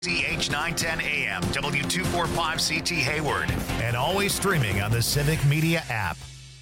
CH 910 AM, W245CT Hayward, and always streaming on the Civic Media app.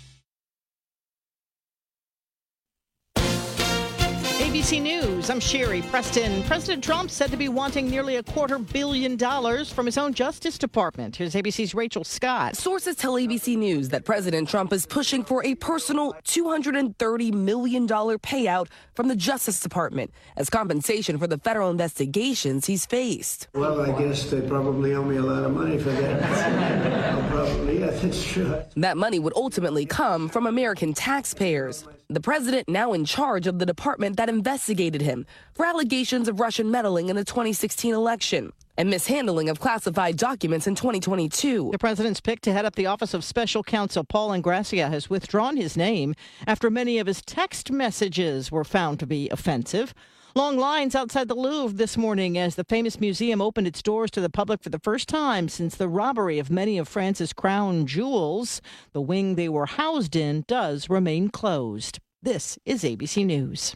ABC News, I'm Sherry Preston. President Trump said to be wanting nearly $250 million from his own Justice Department. Here's ABC's Rachel Scott. Sources tell ABC News that President Trump is pushing for a personal $230 million payout from the Justice Department as compensation for the federal investigations he's faced. Well, I guess they probably owe me a lot of money for that. Probably, yeah, that's true. That money would ultimately come from American taxpayers. The president now in charge of the department that investigated him for allegations of Russian meddling in the 2016 election and mishandling of classified documents in 2022. The president's pick to head up the Office of Special Counsel Paul Ingrassia has withdrawn his name after many of his text messages were found to be offensive. Long lines outside the Louvre this morning as the famous museum opened its doors to the public for the first time since the robbery of many of France's crown jewels. The wing they were housed in does remain closed. This is ABC News.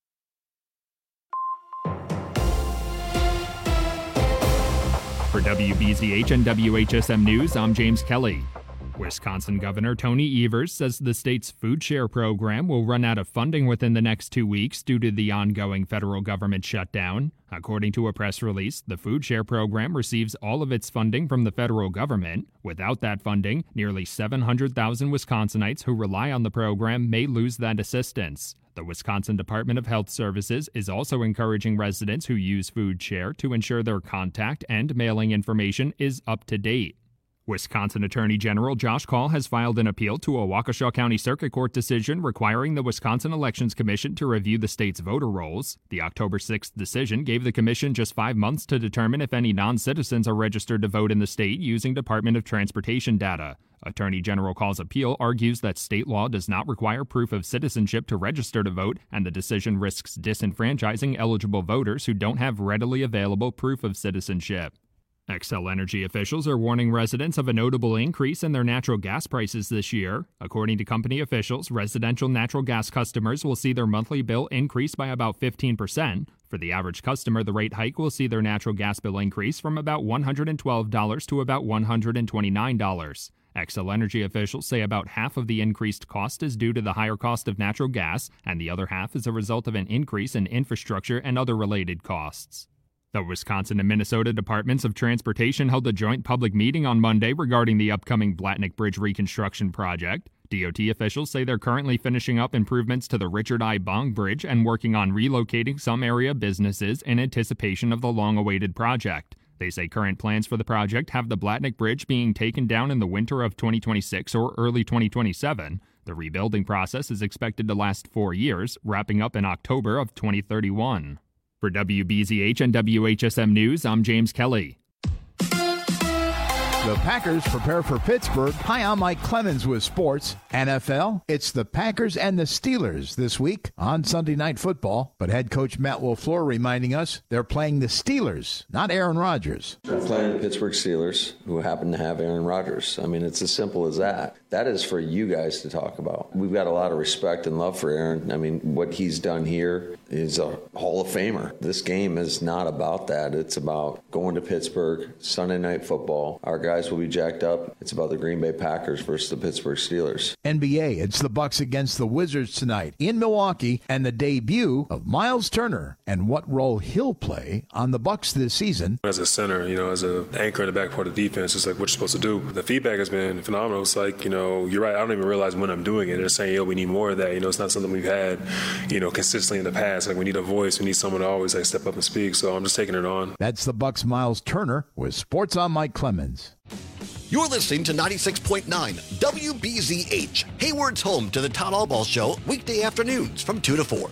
For WBZH and WHSM News, I'm James Kelly. Wisconsin Governor Tony Evers says the state's food share program will run out of funding within the next 2 weeks due to the ongoing federal government shutdown. According to a press release, the food share program receives all of its funding from the federal government. Without that funding, nearly 700,000 Wisconsinites who rely on the program may lose that assistance. The Wisconsin Department of Health Services is also encouraging residents who use food share to ensure their contact and mailing information is up to date. Wisconsin Attorney General Josh Kaul has filed an appeal to a Waukesha County Circuit Court decision requiring the Wisconsin Elections Commission to review the state's voter rolls. The October 6th decision gave the commission just 5 months to determine if any non-citizens are registered to vote in the state using Department of Transportation data. Attorney General Kaul's appeal argues that state law does not require proof of citizenship to register to vote, and the decision risks disenfranchising eligible voters who don't have readily available proof of citizenship. Xcel Energy officials are warning residents of a notable increase in their natural gas prices this year. According to company officials, residential natural gas customers will see their monthly bill increase by about 15%. For the average customer, the rate hike will see their natural gas bill increase from about $112 to about $129. Xcel Energy officials say about half of the increased cost is due to the higher cost of natural gas, and the other half is a result of an increase in infrastructure and other related costs. The Wisconsin and Minnesota Departments of Transportation held a joint public meeting on Monday regarding the upcoming Blatnick Bridge reconstruction project. DOT officials say they're currently finishing up improvements to the Richard I. Bong Bridge and working on relocating some area businesses in anticipation of the long-awaited project. They say current plans for the project have the Blatnick Bridge being taken down in the winter of 2026 or early 2027. The rebuilding process is expected to last 4 years, wrapping up in October of 2031. For WBZH and WHSM News, I'm James Kelly. The Packers prepare for Pittsburgh. Hi, I'm Mike Clemens with sports. NFL, it's the Packers and the Steelers this week on Sunday Night Football. But head coach Matt LaFleur reminding us they're playing the Steelers, not Aaron Rodgers. They're playing the Pittsburgh Steelers, who happen to have Aaron Rodgers. I mean, it's as simple as that. That is for you guys to talk about. We've got a lot of respect and love for Aaron. I mean, what he's done here is a Hall of Famer. This game is not about that. It's about going to Pittsburgh, Sunday Night Football. Our guys will be jacked up. It's about the Green Bay Packers versus the Pittsburgh Steelers. NBA, it's the Bucks against the Wizards tonight in Milwaukee, and the debut of Miles Turner and what role he'll play on the Bucks this season. As a center, as an anchor in the back part of the defense, it's like what you're supposed to do. The feedback has been phenomenal. It's like, you're right. I don't even realize when I'm doing it. They're saying, we need more of that. It's not something we've had, consistently in the past. Like, we need a voice. We need someone to always step up and speak. So I'm just taking it on. That's the Bucks' Miles Turner with Sports on Mike Clemens. You're listening to 96.9 WBZH, Hayward's home to the Todd Albaugh Show, weekday afternoons from 2 to 4.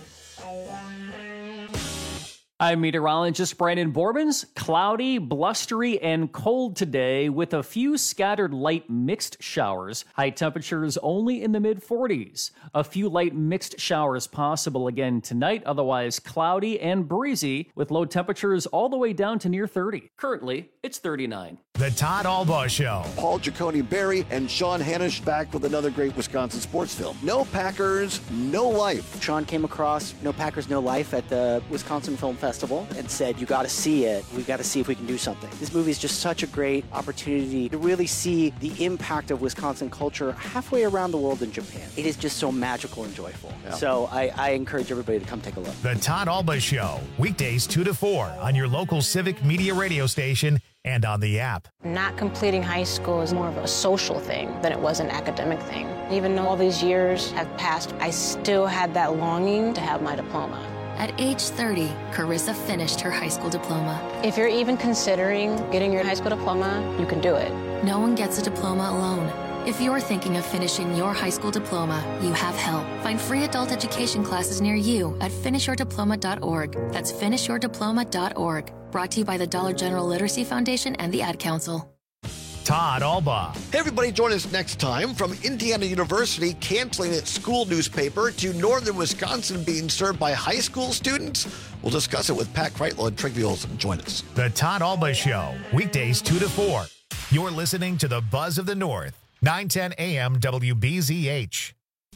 I'm meteorologist Brandon Borbens. Cloudy, blustery, and cold today with a few scattered light mixed showers. High temperatures only in the mid-40s. A few light mixed showers possible again tonight, otherwise cloudy and breezy with low temperatures all the way down to near 30. Currently, it's 39. The Todd Albaugh Show. Paul Giacone-Berry and Sean Hannish back with another great Wisconsin sports film. No Packers, No Life. Sean came across No Packers, No Life at the Wisconsin Film Festival. Festival and said, you got to see it. We've got to see if we can do something. This movie is just such a great opportunity to really see the impact of Wisconsin culture halfway around the world in Japan. It is just so magical and joyful. Yeah. So I encourage everybody to come take a look. The Todd Alba Show, weekdays 2 to 4 on your local Civic Media radio station and on the app. Not completing high school is more of a social thing than it was an academic thing. Even though all these years have passed, I still had that longing to have my diploma. At age 30, Carissa finished her high school diploma. If you're even considering getting your high school diploma, you can do it. No one gets a diploma alone. If you're thinking of finishing your high school diploma, you have help. Find free adult education classes near you at finishyourdiploma.org. That's finishyourdiploma.org. Brought to you by the Dollar General Literacy Foundation and the Ad Council. Todd Alba. Hey, everybody, join us next time from Indiana University canceling its school newspaper to northern Wisconsin being served by high school students. We'll discuss it with Pat Kreitlow and Trigby Olson. Join us. The Todd Alba Show, weekdays 2 to 4. You're listening to the Buzz of the North, 910 AM WBZH.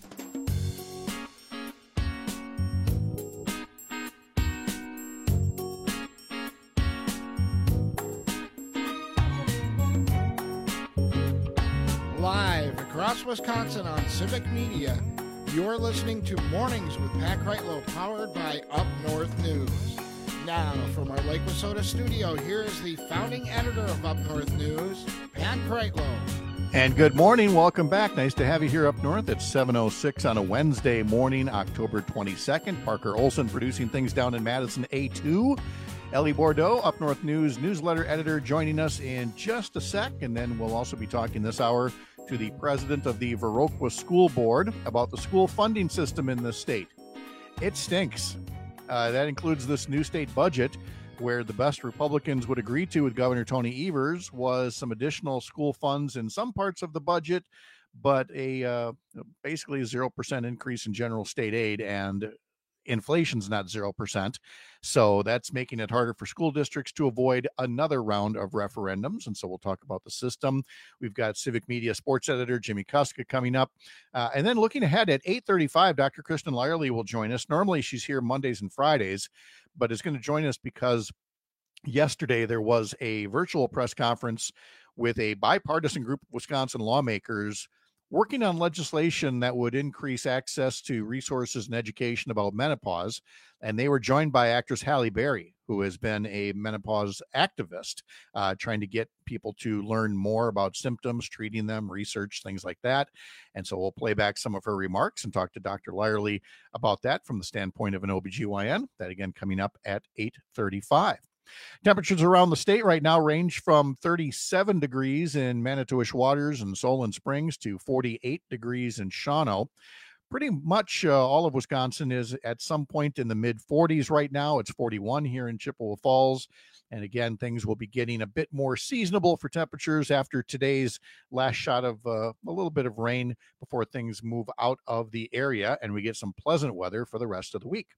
Live across Wisconsin on Civic Media, you're listening to Mornings with Pat Kreitlow, powered by Up North News. Now, from our Lake Wissota studio, here is the founding editor of Up North News, Pat Kreitlow. And good morning. Welcome back. Nice to have you here up north. It's 7:06 on a Wednesday morning, October 22nd. Parker Olson producing things down in Madison A2. Ellie Bordeaux, Up North News newsletter editor, joining us in just a sec. And then we'll also be talking this hour to the president of the Viroqua School Board about the school funding system in the state. It stinks. That includes this new state budget, where the best Republicans would agree to with Governor Tony Evers was some additional school funds in some parts of the budget, but basically a 0% increase in general state aid, and inflation's not 0%. So that's making it harder for school districts to avoid another round of referendums. And so we'll talk about the system. We've got Civic Media sports editor Jimmy Kuska coming up. And then looking ahead at 8:35, Dr. Kristen Lyerly will join us. Normally she's here Mondays and Fridays, but is going to join us because yesterday there was a virtual press conference with a bipartisan group of Wisconsin lawmakers working on legislation that would increase access to resources and education about menopause. And they were joined by actress Halle Berry, who has been a menopause activist, trying to get people to learn more about symptoms, treating them, research, things like that. And so we'll play back some of her remarks and talk to Dr. Lyerly about that from the standpoint of an OBGYN. That again coming up at 8:35. Temperatures around the state right now range from 37 degrees in Manitowish Waters and Solon Springs to 48 degrees in Shawano. Pretty much all of Wisconsin is at some point in the mid-40s right now. It's 41 here in Chippewa Falls. And again, things will be getting a bit more seasonable for temperatures after today's last shot of a little bit of rain before things move out of the area and we get some pleasant weather for the rest of the week.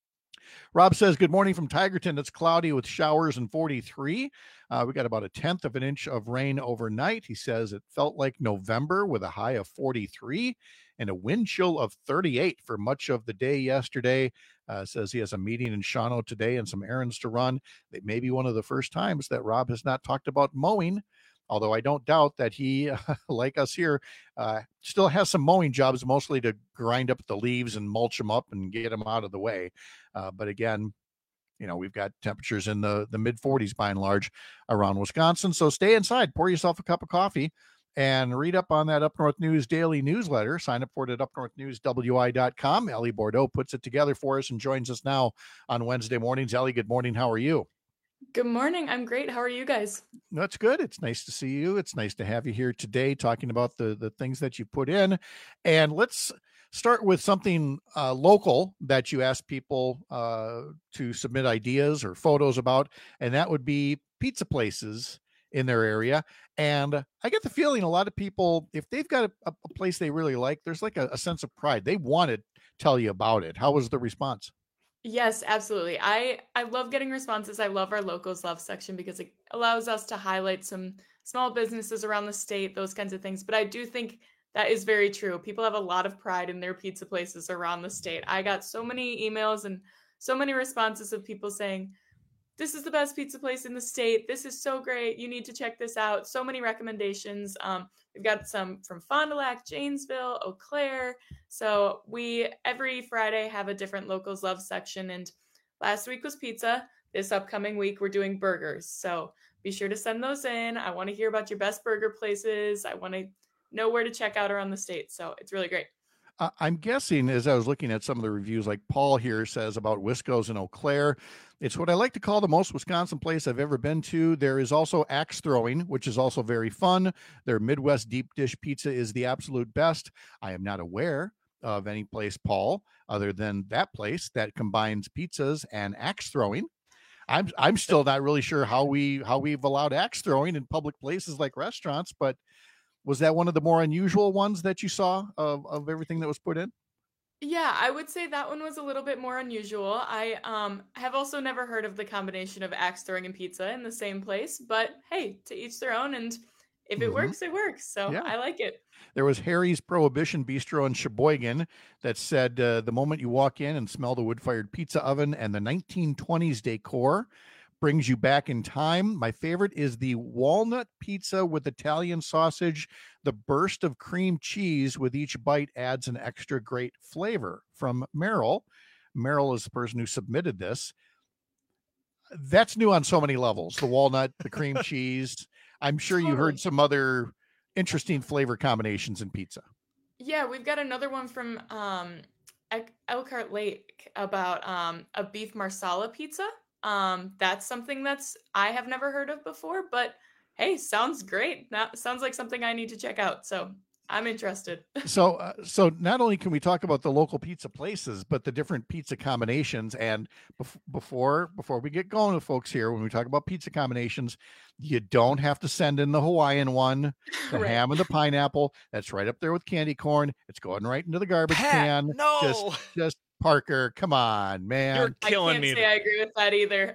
Rob says, good morning from Tigerton. It's cloudy with showers and 43. We got about 1/10 of an inch of rain overnight. He says it felt like November with a high of 43 and a wind chill of 38 for much of the day yesterday. Says he has a meeting in Shawano today and some errands to run. It may be one of the first times that Rob has not talked about mowing, although I don't doubt that he, like us here, still has some mowing jobs, mostly to grind up the leaves and mulch them up and get them out of the way. But again, you know, we've got temperatures in the mid-40s by and large around Wisconsin. So stay inside, pour yourself a cup of coffee, and read up on that Up North News daily newsletter. Sign up for it at upnorthnewswi.com. Ellie Bordeaux puts it together for us and joins us now on Wednesday mornings. Ellie, good morning. How are you? Good morning. I'm great. How are you guys? That's good. It's nice to see you. It's nice to have you here today talking about the things that you put in. And let's start with something local that you asked people to submit ideas or photos about, and that would be pizza places in their area. And I get the feeling a lot of people, if they've got a place they really like, there's like a sense of pride. They want to tell you about it. How was the response? Yes, absolutely. I love getting responses. I love our Locals Love section because it allows us to highlight some small businesses around the state, those kinds of things. But I do think that is very true. People have a lot of pride in their pizza places around the state. I got so many emails and so many responses of people saying, this is the best pizza place in the state. This is so great. You need to check this out. So many recommendations. We've got some from Fond du Lac, Janesville, Eau Claire. So we, every Friday, have a different Locals Love section. And last week was pizza. This upcoming week, we're doing burgers. So be sure to send those in. I want to hear about your best burger places. I want to know where to check out around the state. So it's really great. I'm guessing, as I was looking at some of the reviews, like Paul here says about Wisco's in Eau Claire, it's what I like to call the most Wisconsin place I've ever been to. There is also axe throwing, which is also very fun. Their Midwest deep dish pizza is the absolute best. I am not aware of any place, Paul, other than that place that combines pizzas and axe throwing. I'm still not really sure how we've allowed axe throwing in public places like restaurants, but was that one of the more unusual ones that you saw of everything that was put in? Yeah, I would say that one was a little bit more unusual. I have also never heard of the combination of axe throwing and pizza in the same place, but hey, to each their own, and if it works, it works. So Yeah. I like it. There was Harry's Prohibition Bistro in Sheboygan that said the moment you walk in and smell the wood-fired pizza oven and the 1920s decor brings you back in time. My favorite is the walnut pizza with Italian sausage. The burst of cream cheese with each bite adds an extra great flavor. From Merrill. Merrill is the person who submitted this. That's new on so many levels. The walnut, the cream cheese. I'm sure you heard some other interesting flavor combinations in pizza. Yeah, we've got another one from Elkhart Lake about a beef marsala pizza. That's something I have never heard of before, but hey, sounds great. That sounds like something I need to check out. So I'm interested. So not only can we talk about the local pizza places, but the different pizza combinations. And before we get going with folks here, when we talk about pizza combinations, you don't have to send in the Hawaiian one, the Right. ham and the pineapple. That's right up there with candy corn. It's going right into the garbage can. no. Just Parker, come on, man. I can't say I agree with that either.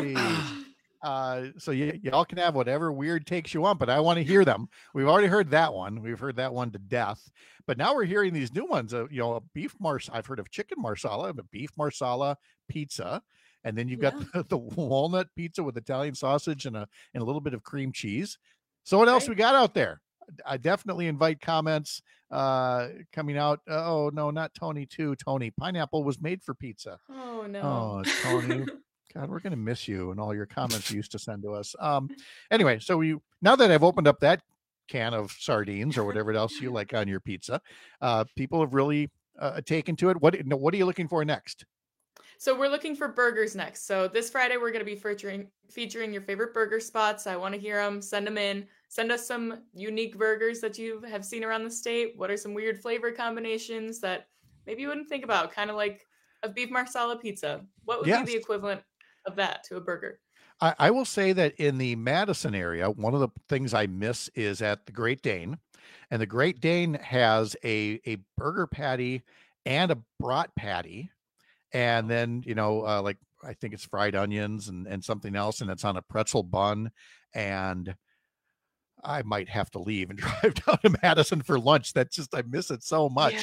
So y'all can have whatever weird takes you want, but I want to hear them. We've already heard that one. We've heard that one to death, but now we're hearing these new ones. A beef I've heard of chicken marsala, but beef marsala pizza, and then you've got the walnut pizza with Italian sausage and a little bit of cream cheese. So what else we got out there? I definitely invite comments coming out. Oh no, not Tony too. Tony, pineapple was made for pizza. Oh no. Oh, Tony. God, we're going to miss you and all your comments you used to send to us. Anyway, so now that I've opened up that can of sardines or whatever else you like on your pizza, people have really taken to it. What are you looking for next? So we're looking for burgers next. So this Friday, we're going to be featuring your favorite burger spots. I want to hear them. Send them in. Send us some unique burgers that you have seen around the state. What are some weird flavor combinations that maybe you wouldn't think about? Kind of like a beef marsala pizza. What would be the equivalent of that to a burger? I will say that in the Madison area, one of the things I miss is at the Great Dane. And the Great Dane has a burger patty and a brat patty. And then, like I think it's fried onions and something else, and it's on a pretzel bun. And I might have to leave and drive down to Madison for lunch. I miss it so much.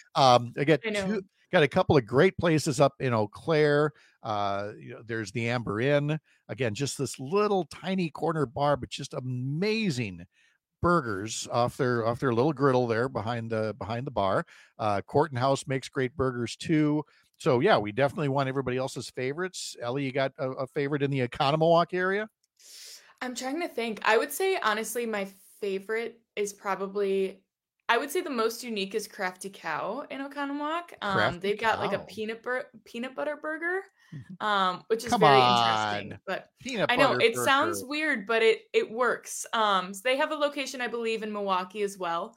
Yeah. Got a couple of great places up in Eau Claire. There's the Amber Inn. Again, just this little tiny corner bar, but just amazing burgers off their little griddle there behind the bar. Courtney House makes great burgers too. So yeah, we definitely want everybody else's favorites. Ellie, you got a favorite in the Oconomowoc area? I'm trying to think. I would say, honestly, my favorite is probably, I would say the most unique is Crafty Cow in Oconomowoc. They've got like a peanut butter burger, which is very interesting. But I know it sounds weird, but it works. So they have a location, I believe, in Milwaukee as well.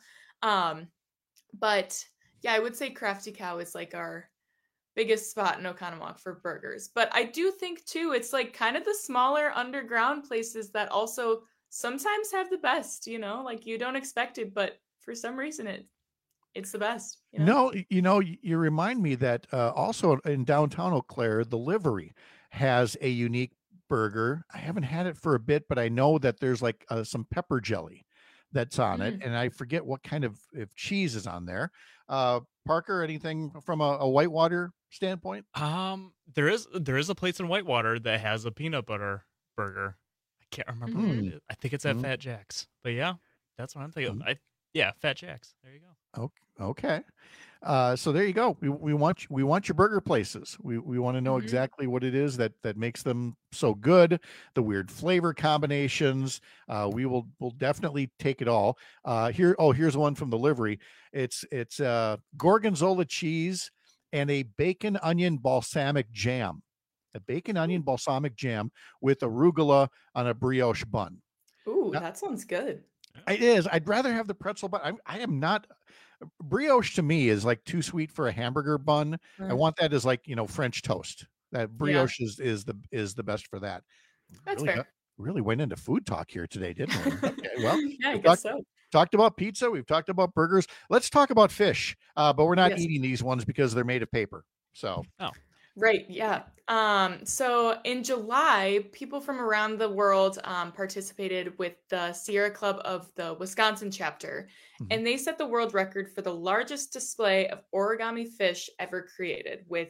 But yeah, I would say Crafty Cow is like our biggest spot in Oconomowoc for burgers. But I do think too, it's like kind of the smaller underground places that also sometimes have the best, like you don't expect it, but for some reason it's the best. No, you remind me that also in downtown Eau Claire, the Livery has a unique burger. I haven't had it for a bit, but I know that there's like some pepper jelly that's on it, and I forget what kind of if cheese is on there. Parker, anything from a Whitewater standpoint? There is a place in Whitewater that has a peanut butter burger. I can't remember what it is. I think it's at Fat Jack's. But yeah, that's what I'm thinking. Fat Jack's. There you go. Okay. So there you go. We want your burger places. We want to know exactly what it is that makes them so good. The weird flavor combinations. We'll definitely take it all. Here's one from the livery. It's gorgonzola cheese and a bacon onion balsamic jam. A bacon onion balsamic jam with arugula on a brioche bun. Ooh, that sounds good. It is. I'd rather have the pretzel, but I am not. Brioche to me is like too sweet for a hamburger bun. I want that as like, French toast. That brioche is the best for that. That's fair. Really went into food talk here today, didn't we? Okay, well, yeah, I guess so. Talked about pizza. We've talked about burgers. Let's talk about fish. But we're not eating these ones because they're made of paper. So. Oh. Right. Yeah. So in July, people from around the world participated with the Sierra Club of the Wisconsin chapter, and they set the world record for the largest display of origami fish ever created with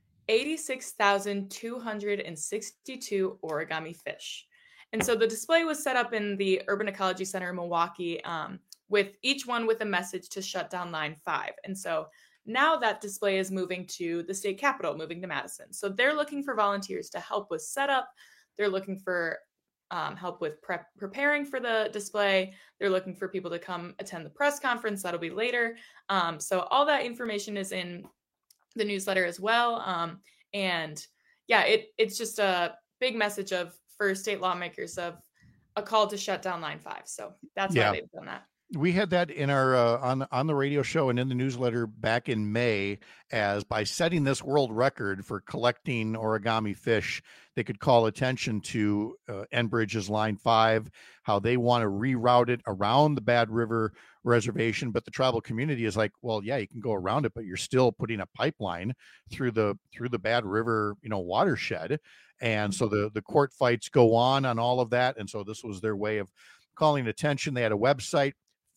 86,262 origami fish. And so the display was set up in the Urban Ecology Center in Milwaukee, with each one with a message to shut down Line 5. And so now that display is moving to the state capitol, moving to Madison. So they're looking for volunteers to help with setup. They're looking for help with preparing for the display. They're looking for people to come attend the press conference. That'll be later. So all that information is in the newsletter as well. And yeah, it's just a big message for state lawmakers of a call to shut down Line 5. So that's why they've done that. We had that in our on the radio show and in the newsletter back in May, as by setting this world record for collecting origami fish, they could call attention to Enbridge's Line 5, how they want to reroute it around the Bad River Reservation. But the tribal community is like, well, yeah, you can go around it, but you're still putting a pipeline through the Bad River, watershed. And so the court fights go on all of that. And so this was their way of calling attention. They had a website,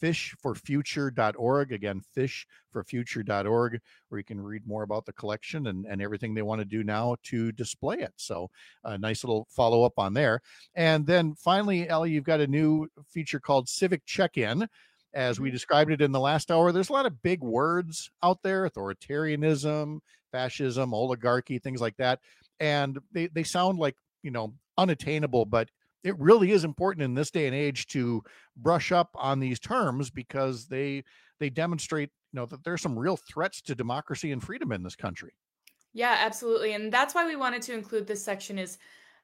fishforfuture.org. Again, fishforfuture.org, where you can read more about the collection and everything they want to do now to display it. So a nice little follow-up on there. And then finally, Ellie, you've got a new feature called Civic Check-In. As we described it in the last hour, there's a lot of big words out there: authoritarianism, fascism, oligarchy, things like that. And they sound like, unattainable, but it really is important in this day and age to brush up on these terms, because they demonstrate, that there's some real threats to democracy and freedom in this country. Yeah, absolutely. And that's why we wanted to include this section. Is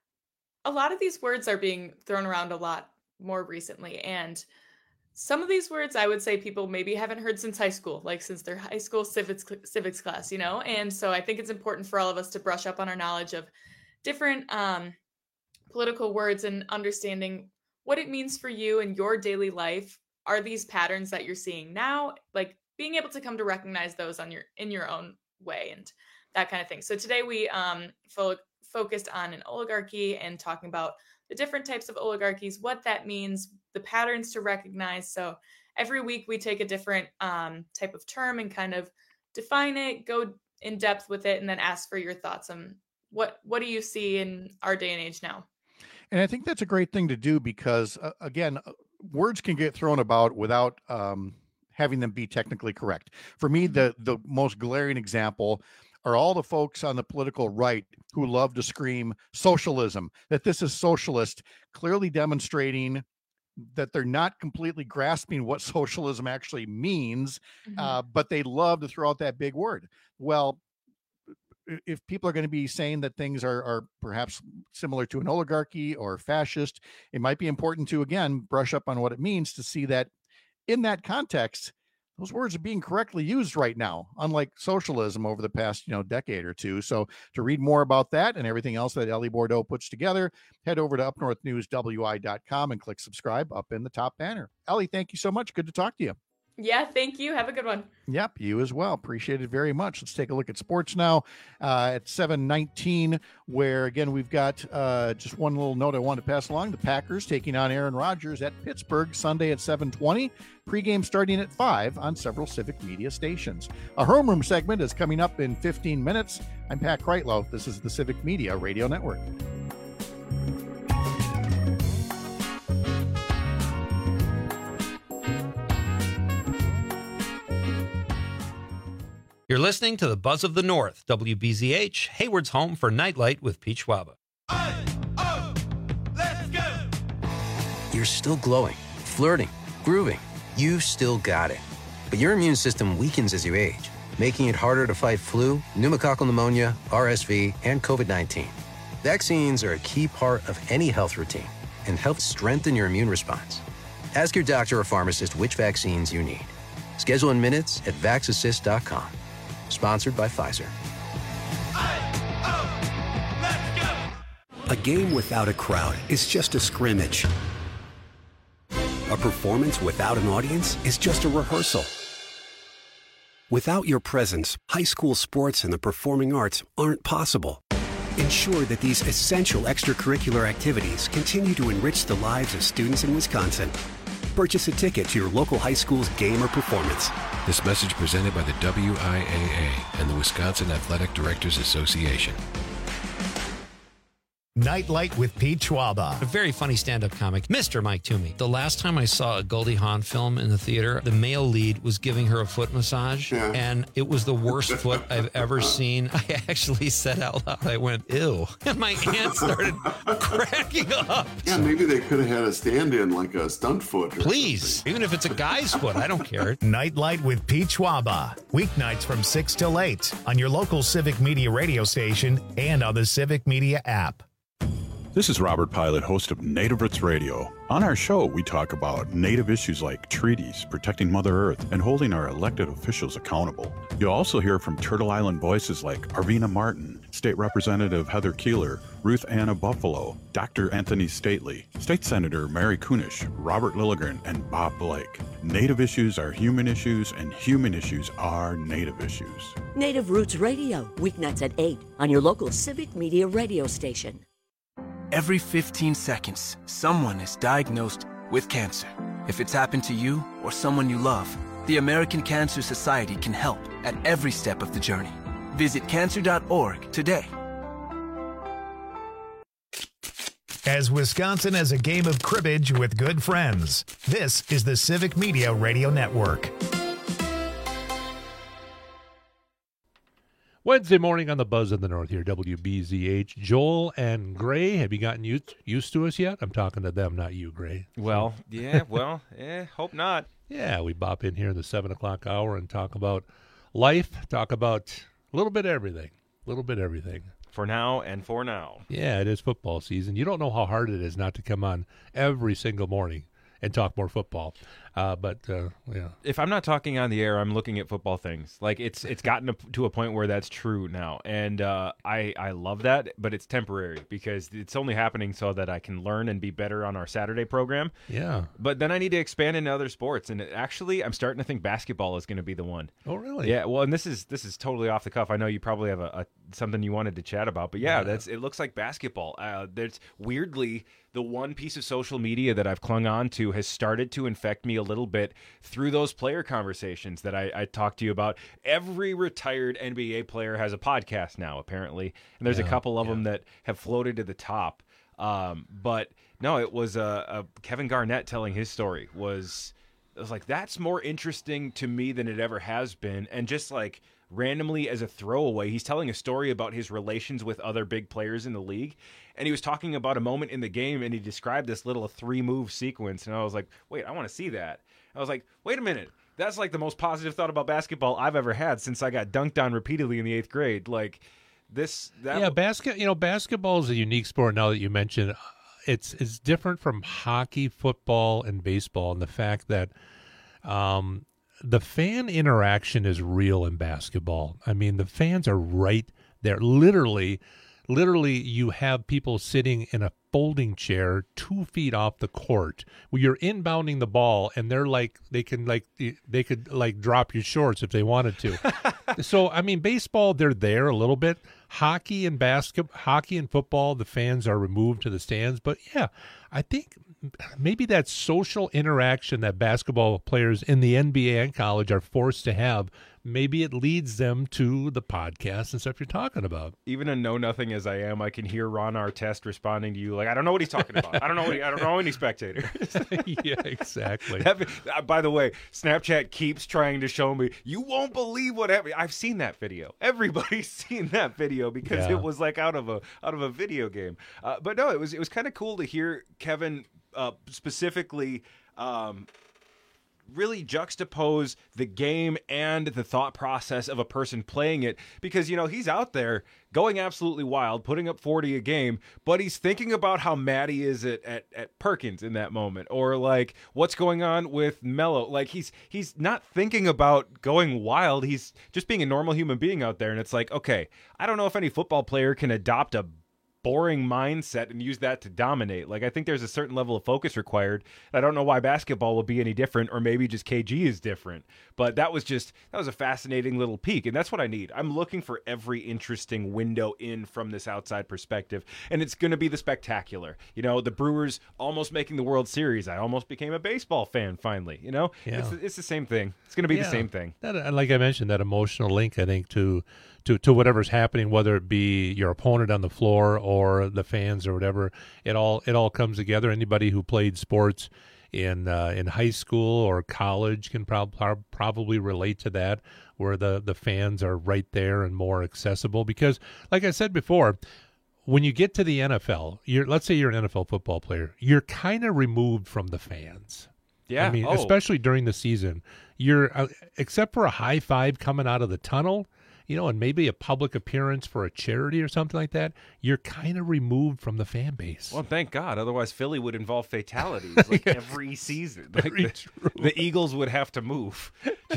a lot of these words are being thrown around a lot more recently. And some of these words, I would say people maybe haven't heard since high school, like since their high school civics class, And so I think it's important for all of us to brush up on our knowledge of different political words and understanding what it means for you in your daily life. Are these patterns that you're seeing now? Like being able to come to recognize those in your own way and that kind of thing. So today we focused on an oligarchy and talking about the different types of oligarchies, what that means, the patterns to recognize. So every week we take a different type of term and kind of define it, go in depth with it, and then ask for your thoughts on what do you see in our day and age now? And I think that's a great thing to do because, again, words can get thrown about without having them be technically correct. For me, the most glaring example are all the folks on the political right who love to scream socialism, that this is socialist, clearly demonstrating that they're not completely grasping what socialism actually means, but they love to throw out that big word. Well, if people are going to be saying that things are perhaps similar to an oligarchy or fascist, it might be important to, again, brush up on what it means to see that in that context, those words are being correctly used right now, unlike socialism over the past, decade or two. So to read more about that and everything else that Ellie Bordeaux puts together, head over to upnorthnewswi.com and click subscribe up in the top banner. Ellie, thank you so much. Good to talk to you. Yeah, thank you. Have a good one. Yep, you as well. Appreciate it very much. Let's take a look at sports now at 7:19, where, again, we've got just one little note I wanted to pass along. The Packers taking on Aaron Rodgers at Pittsburgh Sunday at 7:20. Pregame starting at 5 on several Civic Media stations. A homeroom segment is coming up in 15 minutes. I'm Pat Kreitlow. This is the Civic Media Radio Network. You're listening to the Buzz of the North, WBZH, Hayward's home for Nightlight with Pete Schwaba. Let's go! You're still glowing, flirting, grooving. You've still got it. But your immune system weakens as you age, making it harder to fight flu, pneumococcal pneumonia, RSV, and COVID-19. Vaccines are a key part of any health routine and help strengthen your immune response. Ask your doctor or pharmacist which vaccines you need. Schedule in minutes at vaxassist.com. Sponsored by Pfizer. A game without a crowd is just a scrimmage. A performance without an audience is just a rehearsal. Without your presence, high school sports and the performing arts aren't possible. Ensure that these essential extracurricular activities continue to enrich the lives of students in Wisconsin. Purchase a ticket to your local high school's game or performance. This message presented by the WIAA and the Wisconsin Athletic Directors Association. Nightlight with Pete Schwaba. A very funny stand-up comic, Mr. Mike Toomey. The last time I saw a Goldie Hawn film in the theater, the male lead was giving her a foot massage, and it was the worst foot I've ever seen. I actually said out loud, I went, ew. And my aunt started cracking up. Yeah, maybe they could have had a stand-in, like a stunt foot. Please, even if it's a guy's foot, I don't care. Nightlight with Pete Schwaba. Weeknights from 6 till 8 on your local Civic Media radio station and on the Civic Media app. This is Robert Pilot, host of Native Roots Radio. On our show, we talk about Native issues like treaties, protecting Mother Earth, and holding our elected officials accountable. You'll also hear from Turtle Island voices like Arvina Martin, State Representative Heather Keeler, Ruth Anna Buffalo, Dr. Anthony Stately, State Senator Mary Kunish, Robert Lilligren, and Bob Blake. Native issues are human issues, and human issues are Native issues. Native Roots Radio, weeknights at 8 on your local Civic Media radio station. Every 15 seconds, someone is diagnosed with cancer. If it's happened to you or someone you love, the American Cancer Society can help at every step of the journey. Visit cancer.org today. As Wisconsin has a game of cribbage with good friends, this is the Civic Media Radio Network. Wednesday morning on the Buzz of the North here, WBZH. Joel and Gray, have you gotten used to us yet? I'm talking to them, not you, Gray. Well, yeah, hope not. Yeah, we bop in here in the 7 o'clock hour and talk about life, talk about a little bit of everything. For now and for now. Yeah, it is football season. You don't know how hard it is not to come on every single morning and talk more football. But if I'm not talking on the air, I'm looking at football things. Like it's gotten to a point where that's true now, and I love that. But it's temporary because it's only happening so that I can learn and be better on our Saturday program. Yeah. But then I need to expand into other sports, and actually, I'm starting to think basketball is going to be the one. Oh, really? Yeah. Well, and this is totally off the cuff. I know you probably have something you wanted to chat about, but yeah. It looks like basketball. There's weirdly the one piece of social media that I've clung on to has started to infect me a little bit through those player conversations that I talked to you about. Every retired NBA player has a podcast now, apparently, and there's a couple of them that have floated to the top. But no, it was Kevin Garnett telling his story. I was like, that's more interesting to me than it ever has been, and just like randomly as a throwaway, he's telling a story about his relations with other big players in the league. And he was talking about a moment in the game, and he described this little 3-move sequence. And I was like, wait, I want to see that. I was like, wait a minute. That's like the most positive thought about basketball I've ever had since I got dunked on repeatedly in the 8th grade. Like basketball is a unique sport now that you mentioned. It's different from hockey, football, and baseball in the fact that the fan interaction is real in basketball. I mean, the fans are right there, literally literally you have people sitting in a folding chair 2 feet off the court where you're inbounding the ball, and they're like they could drop your shorts if they wanted to. So I mean, baseball, they're there a little bit. Hockey and football, the fans are removed to the stands. But yeah, I think maybe that social interaction that basketball players in the NBA and college are forced to have, maybe it leads them to the podcast and stuff you're talking about. Even a know-nothing as I am, I can hear Ron Artest responding to you like, I don't know what he's talking about. I don't know any spectator. Yeah, exactly. By the way, Snapchat keeps trying to show me, you won't believe what happened. I've seen that video. Everybody's seen that video because it was like out of a video game. But no, it was kind of cool to hear Kevin specifically really juxtapose the game and the thought process of a person playing it, because, you know, he's out there going absolutely wild, putting up 40 a game, but he's thinking about how mad he is at Perkins in that moment, or like what's going on with Melo. Like he's not thinking about going wild. He's just being a normal human being out there. And it's like, okay, I don't know if any football player can adopt a boring mindset and use that to dominate. Like, I think there's a certain level of focus required. I don't know why basketball will be any different, or maybe just KG is different. But that was a fascinating little peek, and that's what I need. I'm looking for every interesting window in from this outside perspective, and it's going to be the spectacular. You know, the Brewers almost making the World Series. I almost became a baseball fan finally. You know, it's the same thing. It's going to be the same thing. That, like I mentioned, that emotional link, I think, to whatever's happening, whether it be your opponent on the floor or the fans or whatever, it all comes together. Anybody who played sports in high school or college can probably relate to that, where the fans are right there and more accessible. Because, like I said before, when you get to the NFL, let's say you're an NFL football player, you're kind of removed from the fans. Yeah, I mean, especially during the season, you're except for a high five coming out of the tunnel, you know, and maybe a public appearance for a charity or something like that, you're kind of removed from the fan base. Well, thank God. Otherwise, Philly would involve fatalities like every season. Like the Eagles would have to move.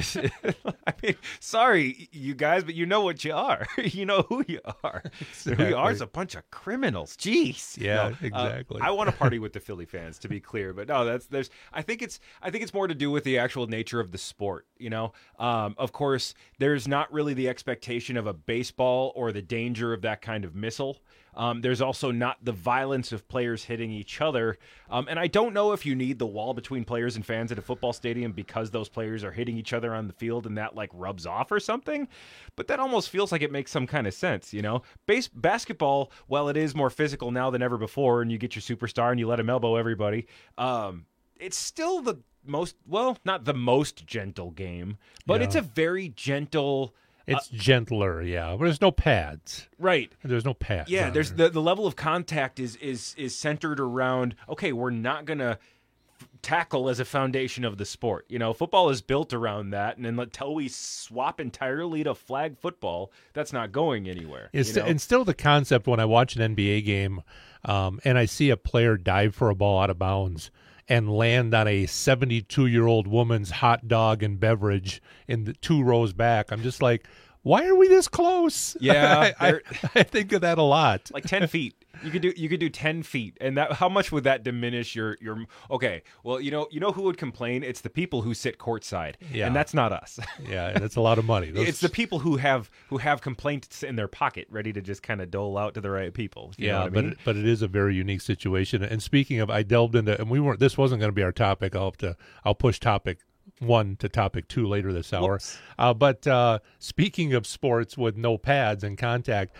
I mean, sorry, you guys, but you know what you are. You know who you are. Exactly. Who you are is a bunch of criminals. Jeez. Yeah, exactly. I want to party with the Philly fans, to be clear, but no, I think it's more to do with the actual nature of the sport. You know, of course, there's not really the expectation of a baseball or the danger of that kind of missile. There's also not the violence of players hitting each other. And I don't know if you need the wall between players and fans at a football stadium because those players are hitting each other on the field and that like rubs off or something. But that almost feels like it makes some kind of sense, you know? Basketball, while it is more physical now than ever before, and you get your superstar and you let him elbow everybody, it's still the most, well, not the most gentle game, but it's a very gentle... It's gentler, yeah. But there's no pads. Right. There's no pads. Yeah, there's the level of contact is centered around, okay, we're not going to tackle as a foundation of the sport. You know, football is built around that, and until we swap entirely to flag football, that's not going anywhere. And still the concept when I watch an NBA game and I see a player dive for a ball out of bounds and land on a 72-year-old woman's hot dog and beverage in the 2 rows back, I'm just like, why are we this close? Yeah, I think of that a lot. Like 10 feet. You could do 10 feet, and that, how much would that diminish your? Okay, well, you know who would complain? It's the people who sit courtside, and that's not us. Yeah, and it's a lot of money. It's the people who have complaints in their pocket, ready to just kind of dole out to the right people. You know what I mean? But it is a very unique situation. And speaking of, I delved into, and this wasn't going to be our topic. I'll push topic 1 to topic 2 later this hour. But speaking of sports with no pads and contact.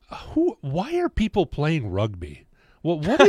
Why are people playing rugby? Well, what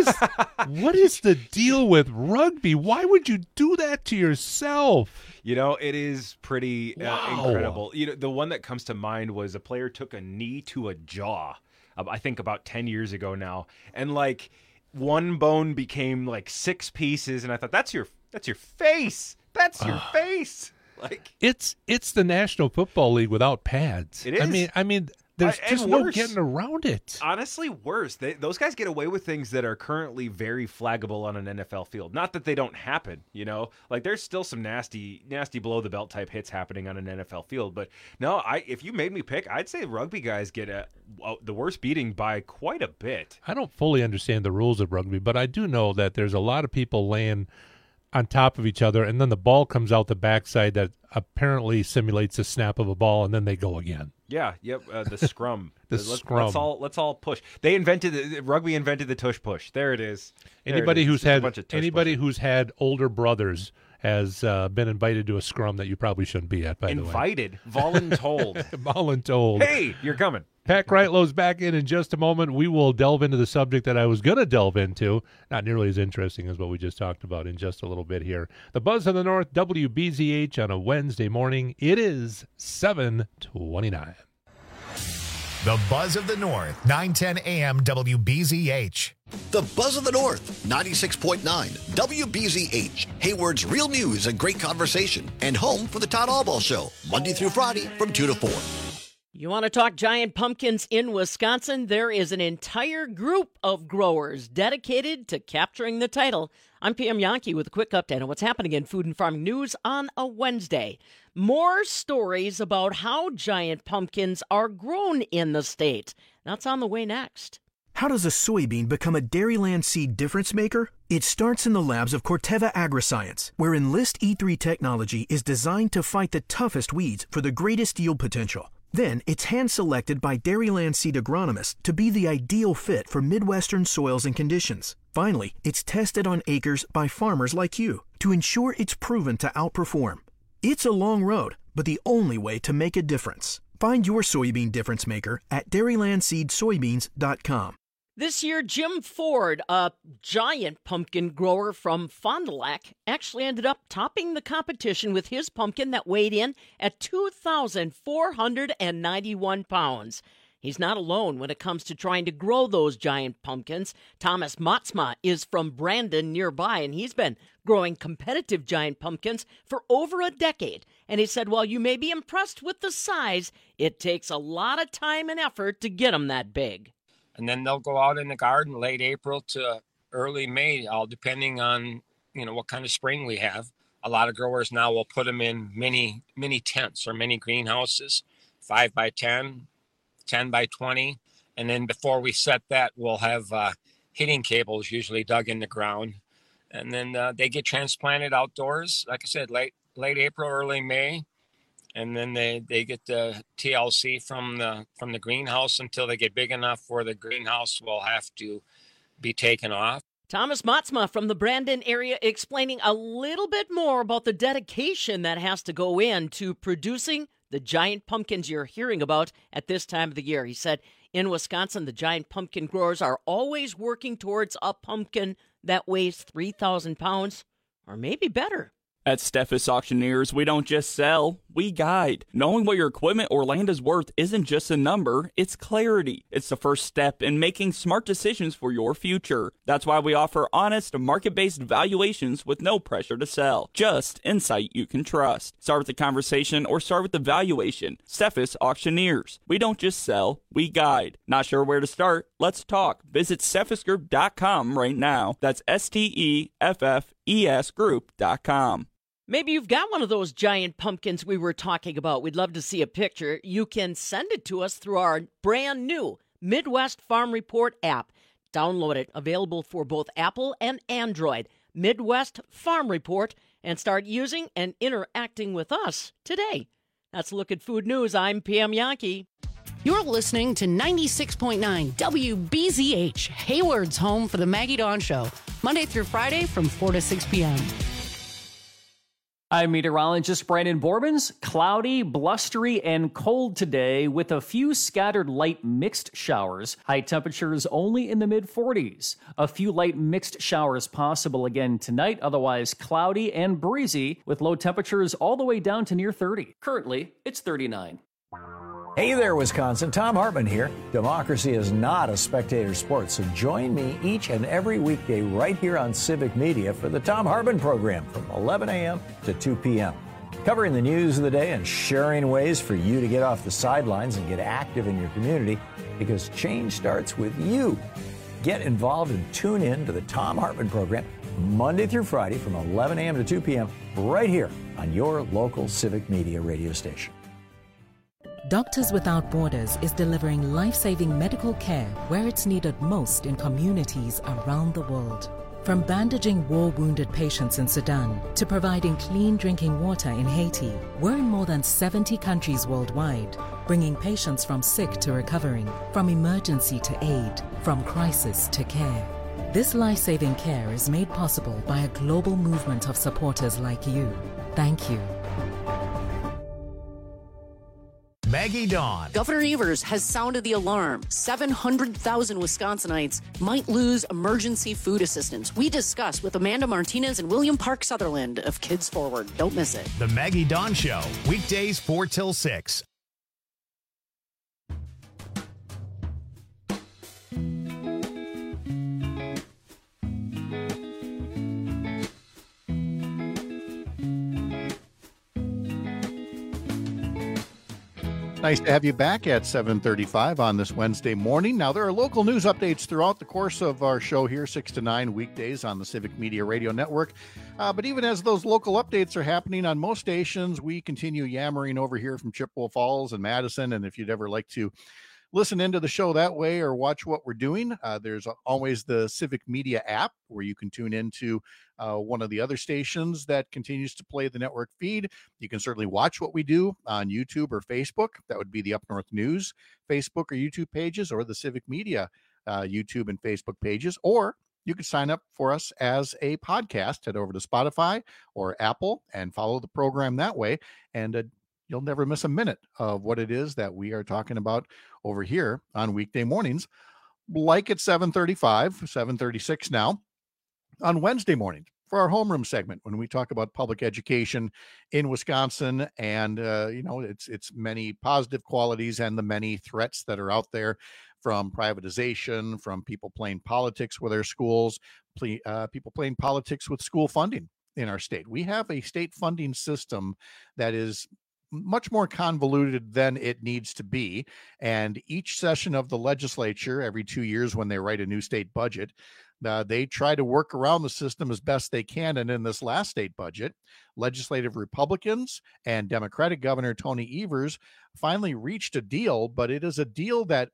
is the deal with rugby? Why would you do that to yourself? You know, it is pretty incredible. You know, the one that comes to mind was a player took a knee to a jaw, I think about 10 years ago now, and like one bone became like 6 pieces, and I thought that's your face. That's your face. Like it's the National Football League without pads. It is. I mean. There's just no getting around it. Honestly, worse. Those guys get away with things that are currently very flaggable on an NFL field. Not that they don't happen, you know? Like, there's still some nasty below-the-belt type hits happening on an NFL field. But, no, if you made me pick, I'd say rugby guys get the worst beating by quite a bit. I don't fully understand the rules of rugby, but I do know that there's a lot of people laying on top of each other, and then the ball comes out the backside that apparently simulates the snap of a ball, and then they go again. Yeah, yep, the scrum. Scrum. Let's all push. Rugby invented the tush push. There it is. Anybody who's had older brothers has been invited to a scrum that you probably shouldn't be at, by the way. Invited. Voluntold. Voluntold. Hey, you're coming. Pat Kreitlow's back in just a moment. We will delve into the subject that I was going to delve into. Not nearly as interesting as what we just talked about in just a little bit here. The Buzz of the North, WBZH on a Wednesday morning. It is 7:29. The Buzz of the North, 910 AM WBZH. The Buzz of the North, 96.9 WBZH. Hayward's real news and great conversation. And home for the Todd Alball Show, Monday through Friday from 2 to 4. You want to talk giant pumpkins in Wisconsin? There is an entire group of growers dedicated to capturing the title. I'm PM Yankee with a quick update on what's happening in food and farming news on a Wednesday. More stories about how giant pumpkins are grown in the state. That's on the way next. How does a soybean become a Dairyland seed difference maker? It starts in the labs of Corteva Agriscience, where Enlist E3 technology is designed to fight the toughest weeds for the greatest yield potential. Then, it's hand-selected by Dairyland seed agronomists to be the ideal fit for Midwestern soils and conditions. Finally, it's tested on acres by farmers like you to ensure it's proven to outperform. It's a long road, but the only way to make a difference. Find your soybean difference maker at DairylandSeedSoybeans.com. This year, Jim Ford, a giant pumpkin grower from Fond du Lac, actually ended up topping the competition with his pumpkin that weighed in at 2,491 pounds. He's not alone when it comes to trying to grow those giant pumpkins. Thomas Motsma is from Brandon nearby, and he's been growing competitive giant pumpkins for over a decade. And he said, while you may be impressed with the size, it takes a lot of time and effort to get them that big. And then they'll go out in the garden late April to early May, all depending on, what kind of spring we have. A lot of growers now will put them in mini tents or mini greenhouses, 5 by 10, 10 by 20. And then before we set that, we'll have heating cables usually dug in the ground. And then they get transplanted outdoors, like I said, late April, early May. And then they get the TLC from the greenhouse until they get big enough where the greenhouse will have to be taken off. Thomas Motsma from the Brandon area explaining a little bit more about the dedication that has to go into producing the giant pumpkins you're hearing about at this time of the year. He said, in Wisconsin, the giant pumpkin growers are always working towards a pumpkin that weighs 3,000 pounds or maybe better. At Steffes Auctioneers, we don't just sell, we guide. Knowing what your equipment or land is worth isn't just a number, it's clarity. It's the first step in making smart decisions for your future. That's why we offer honest, market-based valuations with no pressure to sell. Just insight you can trust. Start with the conversation or start with the valuation. Steffes Auctioneers. We don't just sell, we guide. Not sure where to start? Let's talk. Visit steffesgroup.com right now. That's STEFFES group.com. Maybe you've got one of those giant pumpkins we were talking about. We'd love to see a picture. You can send it to us through our brand new Midwest Farm Report app. Download it, available for both Apple and Android. Midwest Farm Report, and start using and interacting with us today. That's a look at food news. I'm PM Yankee. You're listening to 96.9 WBZH, Hayward's home for the Maggie Dawn Show, Monday through Friday from 4 to 6 p.m. I'm meteorologist Brandon Borbens. Cloudy, blustery, and cold today with a few scattered light mixed showers. High temperatures only in the mid-40s. A few light mixed showers possible again tonight, otherwise cloudy and breezy with low temperatures all the way down to near 30. Currently, it's 39. Hey there, Wisconsin. Tom Hartman here. Democracy is not a spectator sport, so join me each and every weekday right here on Civic Media for the Tom Hartman program from 11 a.m. to 2 p.m. covering the news of the day and sharing ways for you to get off the sidelines and get active in your community, because change starts with you. Get involved and tune in to the Thom Hartmann program Monday through Friday from 11 a.m. to 2 p.m. right here on your local Civic Media radio station. Doctors Without Borders is delivering life-saving medical care where it's needed most in communities around the world. From bandaging war-wounded patients in Sudan to providing clean drinking water in Haiti, we're in more than 70 countries worldwide, bringing patients from sick to recovering, from emergency to aid, from crisis to care. This life-saving care is made possible by a global movement of supporters like you. Thank you. Maggie Dawn. Governor Evers has sounded the alarm. 700,000 Wisconsinites might lose emergency food assistance. We discuss with Amanda Martinez and William Park Sutherland of Kids Forward. Don't miss it. The Maggie Dawn Show, weekdays 4 till 6. Nice to have you back at 7:35 on this Wednesday morning. Now, there are local news updates throughout the course of our show here, 6 to 9 weekdays on the Civic Media Radio Network. But even as those local updates are happening on most stations, we continue yammering over here from Chippewa Falls and Madison. And if you'd ever like to listen into the show that way or watch what we're doing, there's always the Civic Media app where you can tune into one of the other stations that continues to play the network feed. You can certainly watch what we do on YouTube or Facebook. That would be the Up North News Facebook or YouTube pages, or the Civic Media YouTube and Facebook pages. Or you can sign up for us as a podcast. Head over to Spotify or Apple and follow the program that way. And you'll never miss a minute of what it is that we are talking about over here on weekday mornings, like at 7:35, 7:36 now, on Wednesday morning for our homeroom segment, when we talk about public education in Wisconsin and, its many positive qualities and the many threats that are out there, from privatization, from people playing politics with our schools, people playing politics with school funding in our state. We have a state funding system that is much more convoluted than it needs to be. And each session of the legislature, every 2 years when they write a new state budget, they try to work around the system as best they can. And in this last state budget, legislative Republicans and Democratic Governor Tony Evers finally reached a deal, but it is a deal that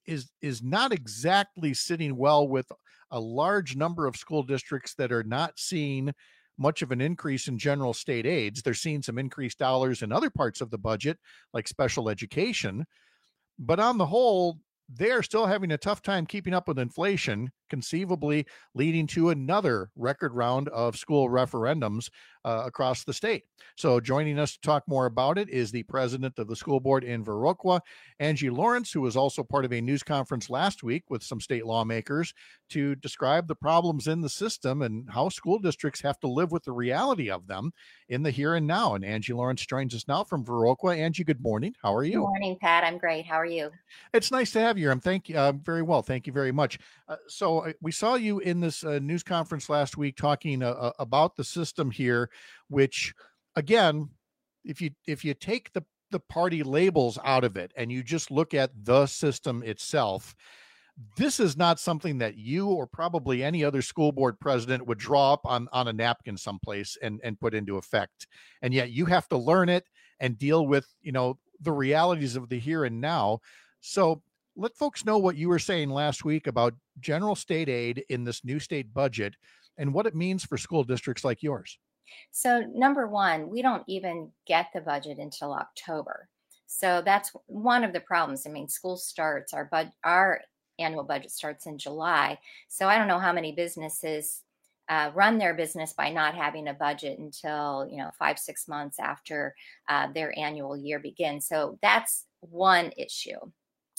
is not exactly sitting well with a large number of school districts that are not seeing much of an increase in general state aids. They're seeing some increased dollars in other parts of the budget, like special education. But on the whole, they're still having a tough time keeping up with inflation, conceivably leading to another record round of school referendums across the state. So joining us to talk more about it is the president of the school board in Viroqua, Angie Lawrence, who was also part of a news conference last week with some state lawmakers to describe the problems in the system and how school districts have to live with the reality of them in the here and now. And Angie Lawrence joins us now from Viroqua. Angie, good morning. How are you? Good morning, Pat. I'm great. How are you? It's nice to have you. I'm very well. Thank you very much. So we saw you in this news conference last week talking about the system here, which, again, if you take the party labels out of it and you just look at the system itself, this is not something that you or probably any other school board president would draw up on a napkin someplace and put into effect. And yet you have to learn it and deal with, the realities of the here and now. So let folks know what you were saying last week about general state aid in this new state budget and what it means for school districts like yours. So number one, we don't even get the budget until October. So that's one of the problems. I mean, school starts, our annual budget starts in July. So I don't know how many businesses run their business by not having a budget until, 5-6 months after their annual year begins. So that's one issue.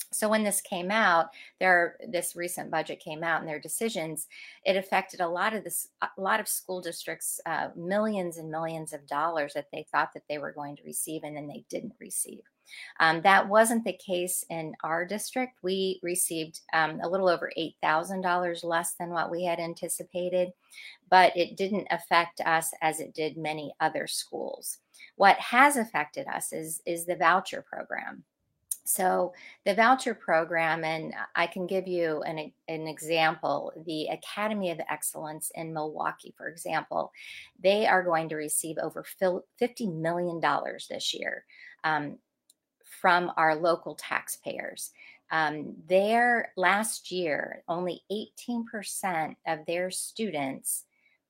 So when this came out, this recent budget came out and their decisions, it affected a lot of school districts, millions and millions of dollars that they thought that they were going to receive, and then they didn't receive. That wasn't the case in our district. We received a little over $8,000 less than what we had anticipated, but it didn't affect us as it did many other schools. What has affected us is the voucher program. So the voucher program, and I can give you an example, the Academy of Excellence in Milwaukee, for example, they are going to receive over $50 million this year from our local taxpayers. Their last year, only 18% of their students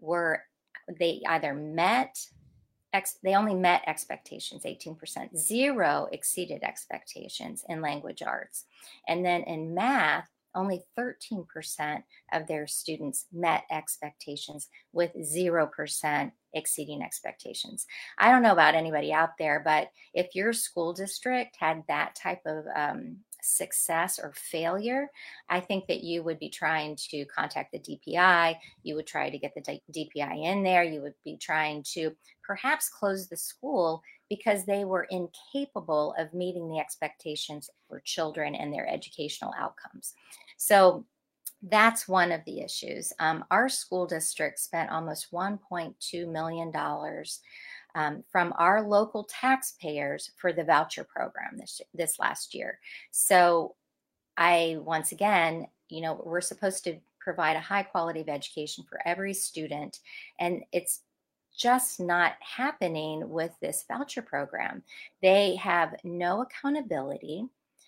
they only met expectations, 18%. 0 exceeded expectations in language arts. And then in math, only 13% of their students met expectations, with 0% exceeding expectations. I don't know about anybody out there, but if your school district had that type of success or failure, I think that you would be trying to contact the DPI. You would try to get the DPI in there. You would be trying to perhaps close the school because they were incapable of meeting the expectations for children and their educational outcomes. So that's one of the issues. Our school district spent almost $1.2 million from our local taxpayers for the voucher program this last year. So once again, we're supposed to provide a high quality of education for every student, and it's just not happening with this voucher program. They have no accountability.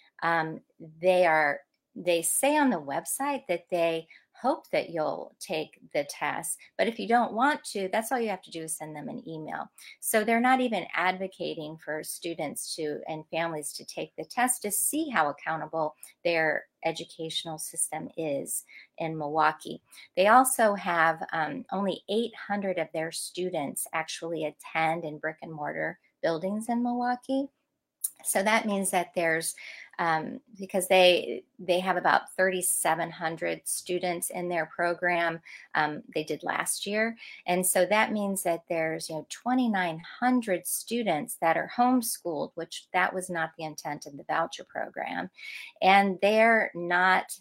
They say on the website that they hope that you'll take the test, but if you don't want to, that's all you have to do is send them an email. So they're not even advocating for students and families to take the test to see how accountable their educational system is in Milwaukee. They also have only 800 of their students actually attend in brick and mortar buildings in Milwaukee. So that means that there's, because they have about 3,700 students in their program, they did last year. And so that means that there's 2,900 students that are homeschooled, which that was not the intent of the voucher program. And they're not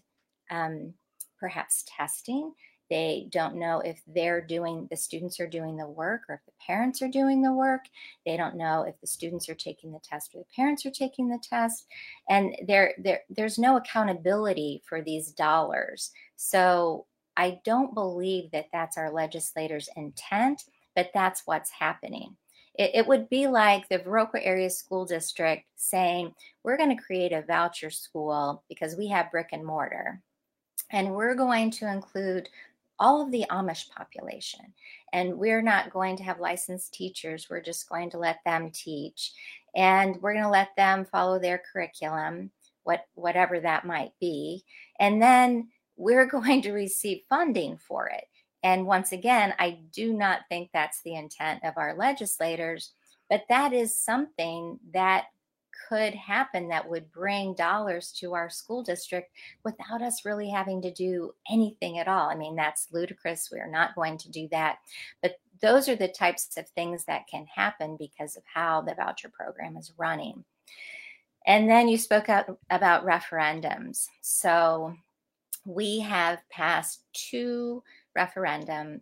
perhaps testing. They don't know if the students are doing the work or if the parents are doing the work. They don't know if the students are taking the test or the parents are taking the test. And there's no accountability for these dollars. So I don't believe that that's our legislators' intent, but that's what's happening. It would be like the Viroqua Area School District saying, we're going to create a voucher school because we have brick and mortar. And we're going to include all of the Amish population. And we're not going to have licensed teachers. We're just going to let them teach. And we're going to let them follow their curriculum, whatever that might be. And then we're going to receive funding for it. And once again, I do not think that's the intent of our legislators, but that is something that could happen that would bring dollars to our school district without us really having to do anything at all. I mean, that's ludicrous. We are not going to do that. But those are the types of things that can happen because of how the voucher program is running. And then you spoke about referendums. So we have passed 2 referendi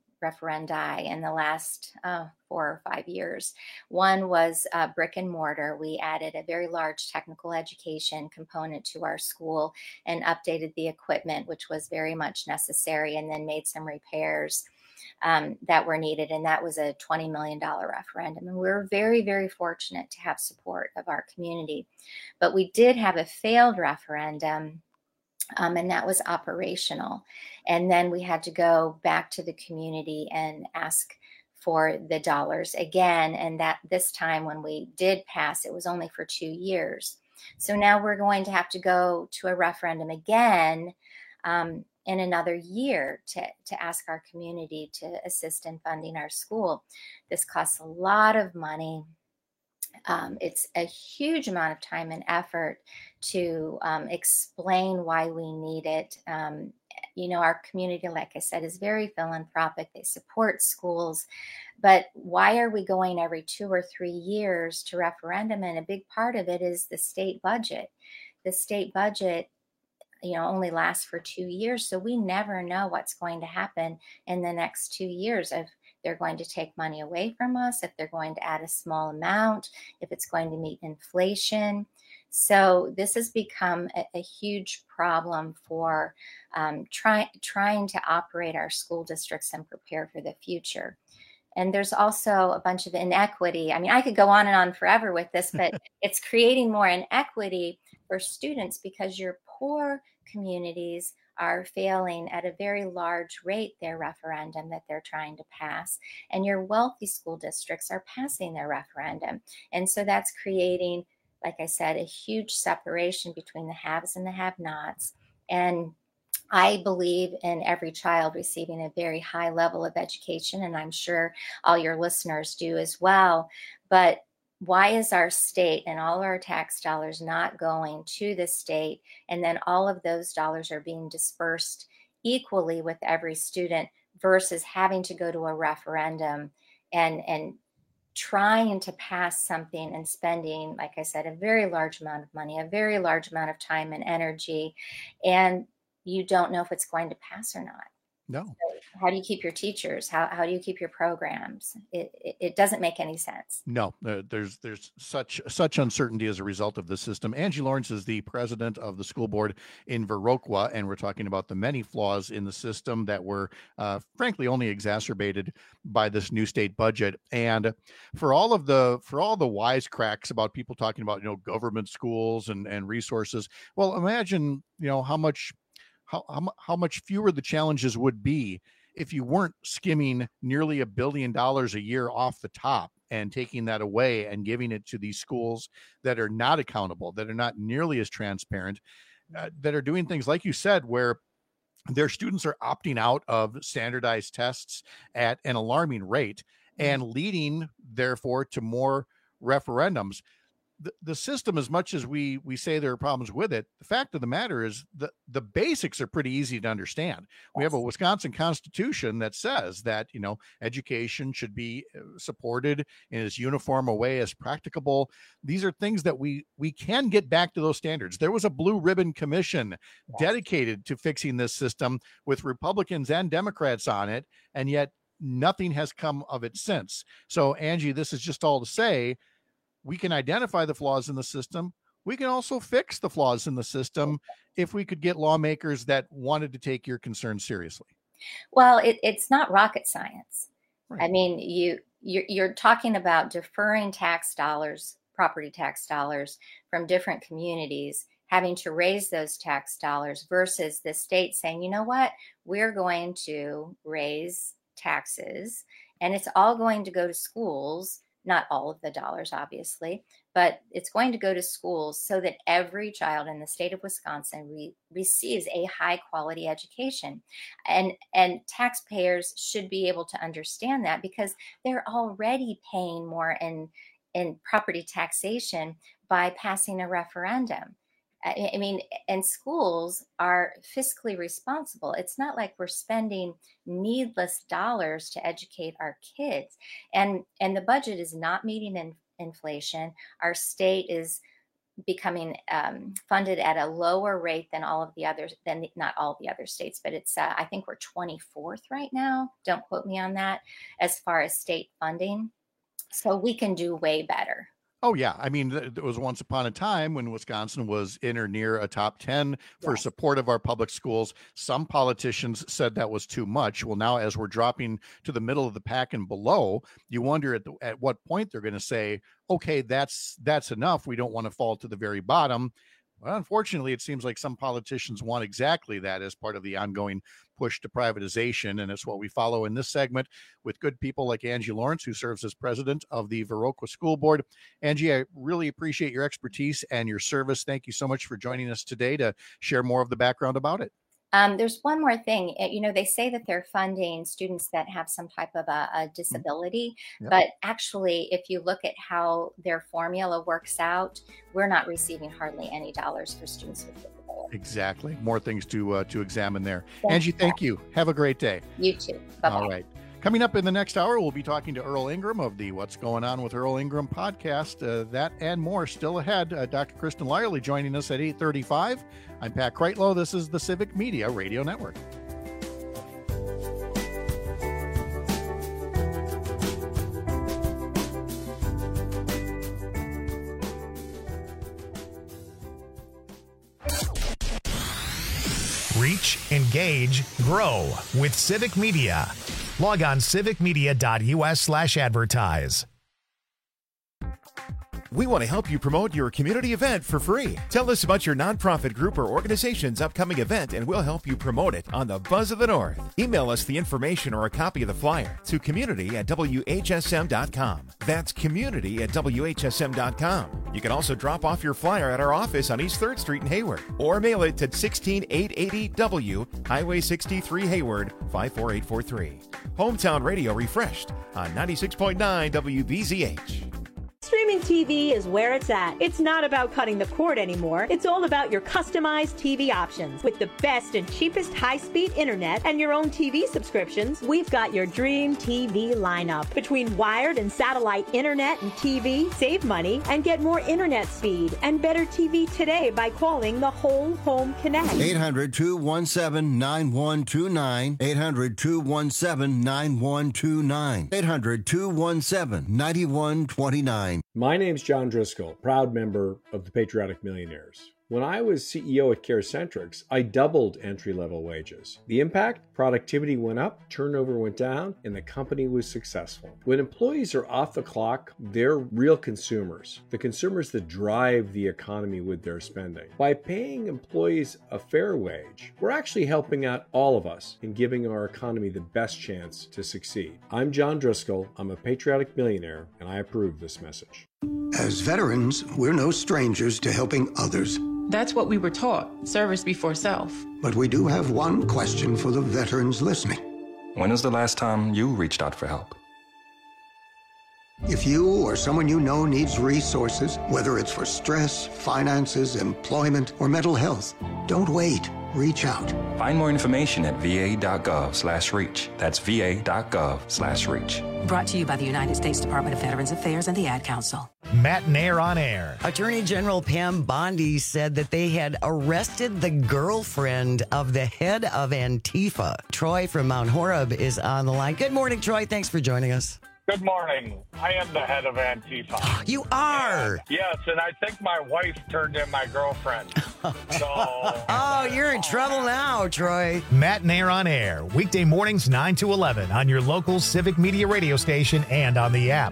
in the last 4 or 5 years. One was brick and mortar. We added a very large technical education component to our school and updated the equipment, which was very much necessary, and then made some repairs that were needed. And that was a $20 million referendum. And we were very, very fortunate to have support of our community. But we did have a failed referendum, and that was operational. And then we had to go back to the community and ask for the dollars again. And that this time when we did pass, it was only for 2 years. So now we're going to have to go to a referendum again in another year to ask our community to assist in funding our school. This costs a lot of money. It's a huge amount of time and effort to explain why we need it. Our community, like I said, is very philanthropic. They support schools. But why are we going every 2 or 3 years to referendum? And a big part of it is the state budget. The state budget, only lasts for 2 years. So we never know what's going to happen in the next 2 years. If they're going to take money away from us, if they're going to add a small amount, if it's going to meet inflation. So this has become a huge problem for trying to operate our school districts and prepare for the future. And there's also a bunch of inequity. I mean, I could go on and on forever with this, but it's creating more inequity for students because your poor communities are failing at a very large rate their referendum that they're trying to pass. And your wealthy school districts are passing their referendum. And so that's creating, like I said, a huge separation between the haves and the have-nots. And I believe in every child receiving a very high level of education, and I'm sure all your listeners do as well. But why is our state and all our tax dollars not going to the state, and then all of those dollars are being dispersed equally with every student versus having to go to a referendum and trying to pass something and spending, like I said, a very large amount of money, a very large amount of time and energy, and you don't know if it's going to pass or not. No. So how do you keep your teachers? How do you keep your programs? It doesn't make any sense. No, there's such uncertainty as a result of the system. Angie Lawrence is the president of the school board in Viroqua, and we're talking about the many flaws in the system that were frankly only exacerbated by this new state budget. And for all the wisecracks about people talking about government schools and resources, well, imagine how much fewer the challenges would be if you weren't skimming nearly $1 billion a year off the top and taking that away and giving it to these schools that are not accountable, that are not nearly as transparent, that are doing things, like you said, where their students are opting out of standardized tests at an alarming rate and leading, therefore, to more referendums. The system, as much as we say there are problems with it, the fact of the matter is the basics are pretty easy to understand. We have a Wisconsin Constitution that says that, education should be supported in as uniform a way as practicable. These are things that we can get back to those standards. There was a blue ribbon commission dedicated to fixing this system with Republicans and Democrats on it, and yet nothing has come of it since. So, Angie, this is just all to say, we can identify the flaws in the system. We can also fix the flaws in the system if we could get lawmakers that wanted to take your concerns seriously. Well, it's not rocket science. Right. I mean, you're talking about deferring tax dollars, property tax dollars from different communities, having to raise those tax dollars versus the state saying, you know what, we're going to raise taxes and it's all going to go to schools. Not all of the dollars, obviously, but it's going to go to schools so that every child in the state of Wisconsin receives a high quality education. And taxpayers should be able to understand that because they're already paying more in property taxation by passing a referendum. I mean, and schools are fiscally responsible. It's not like we're spending needless dollars to educate our kids. And the budget is not meeting inflation. Our state is becoming funded at a lower rate than all of the others, not all the other states, but it's, I think we're 24th right now. Don't quote me on that as far as state funding. So we can do way better. Oh, yeah. I mean, there was once upon a time when Wisconsin was in or near a top 10 for support of our public schools. Some politicians said that was too much. Well, now as we're dropping to the middle of the pack and below, you wonder at what point they're going to say, okay, that's enough. We don't want to fall to the very bottom. Well, unfortunately, it seems like some politicians want exactly that as part of the ongoing push to privatization. And it's what we follow in this segment with good people like Angie Lawrence, who serves as president of the Viroqua School Board. Angie, I really appreciate your expertise and your service. Thank you so much for joining us today to share more of the background about it. There's one more thing. They say that they're funding students that have some type of a disability, but actually, if you look at how their formula works out, we're not receiving hardly any dollars for students with disabilities. Exactly. More things to examine there. Angie, thank you. Have a great day. You too. Bye-bye. All right. Coming up in the next hour, we'll be talking to Earl Ingram of the What's Going On with Earl Ingram podcast. That and more still ahead. Dr. Kristen Lyerly joining us at 8:35. I'm Pat Kreitlow. This is the Civic Media Radio Network. Reach, engage, grow with Civic Media. Log on civicmedia.us/advertise. We want to help you promote your community event for free. Tell us about your nonprofit group or organization's upcoming event, and we'll help you promote it on the Buzz of the North. Email us the information or a copy of the flyer to community@whsm.com. That's community@whsm.com. You can also drop off your flyer at our office on East 3rd Street in Hayward, or mail it to 16880 W, Highway 63 Hayward, 54843. Hometown Radio refreshed on 96.9 WBZH. Streaming TV is where it's at. It's not about cutting the cord anymore. It's all about your customized TV options. With the best and cheapest high-speed internet and your own TV subscriptions, we've got your dream TV lineup. Between wired and satellite internet and TV, save money and get more internet speed and better TV today by calling the Whole Home Connect. 800-217-9129. 800-217-9129. 800-217-9129. My name's John Driscoll, proud member of the Patriotic Millionaires. When I was CEO at CareCentrix, I doubled entry-level wages. The impact? Productivity went up, turnover went down, and the company was successful. When employees are off the clock, they're real consumers, the consumers that drive the economy with their spending. By paying employees a fair wage, we're actually helping out all of us in giving our economy the best chance to succeed. I'm John Driscoll, I'm a Patriotic Millionaire, and I approve this message. As veterans, we're no strangers to helping others. That's what we were taught, service before self. But we do have one question for the veterans listening. When was the last time you reached out for help? If you or someone you know needs resources, whether it's for stress, finances, employment, or mental health, don't wait. Reach out. Find more information at va.gov/reach. That's va.gov/reach. Brought to you by the United States Department of Veterans Affairs and the Ad Council. Matt Nair on air. Attorney General Pam Bondi said that they had arrested the girlfriend of the head of Antifa. Troy from Mount Horeb is on the line. Good morning, Troy. Thanks for joining us. Good morning. I am the head of Antifa. You are? And, yes, and I think my wife turned in my girlfriend. Oh, you're in trouble now, Troy. Matt Nair on air. Weekday mornings 9 to 11 on your local Civic Media radio station and on the app.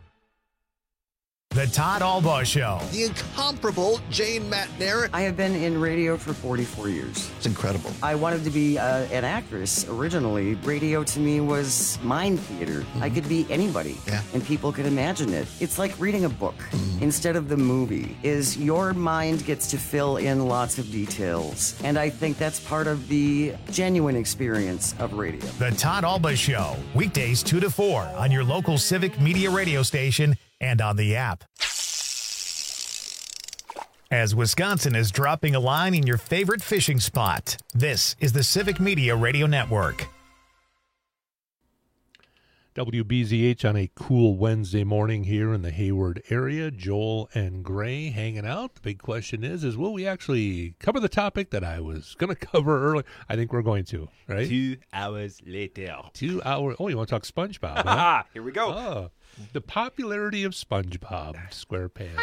The Todd Albaugh Show. The incomparable Jane Matt Nair. I have been in radio for 44 years. It's incredible. I wanted to be an actress originally. Radio to me was mind theater. Mm-hmm. I could be anybody, and people could imagine it. It's like reading a book instead of the movie. Is your mind gets to fill in lots of details, and I think that's part of the genuine experience of radio. The Todd Albaugh Show. Weekdays 2 to 4 on your local Civic Media radio station and on the app. As Wisconsin is dropping a line in your favorite fishing spot, this is the Civic Media Radio Network. WBZH on a cool Wednesday morning here in the Hayward area. Joel and Gray hanging out. The big question is will we actually cover the topic that I was going to cover earlier? I think we're going to, right? 2 hours later. 2 hours. Oh, you want to talk SpongeBob? Huh? Here we go. Oh, the popularity of SpongeBob SquarePants.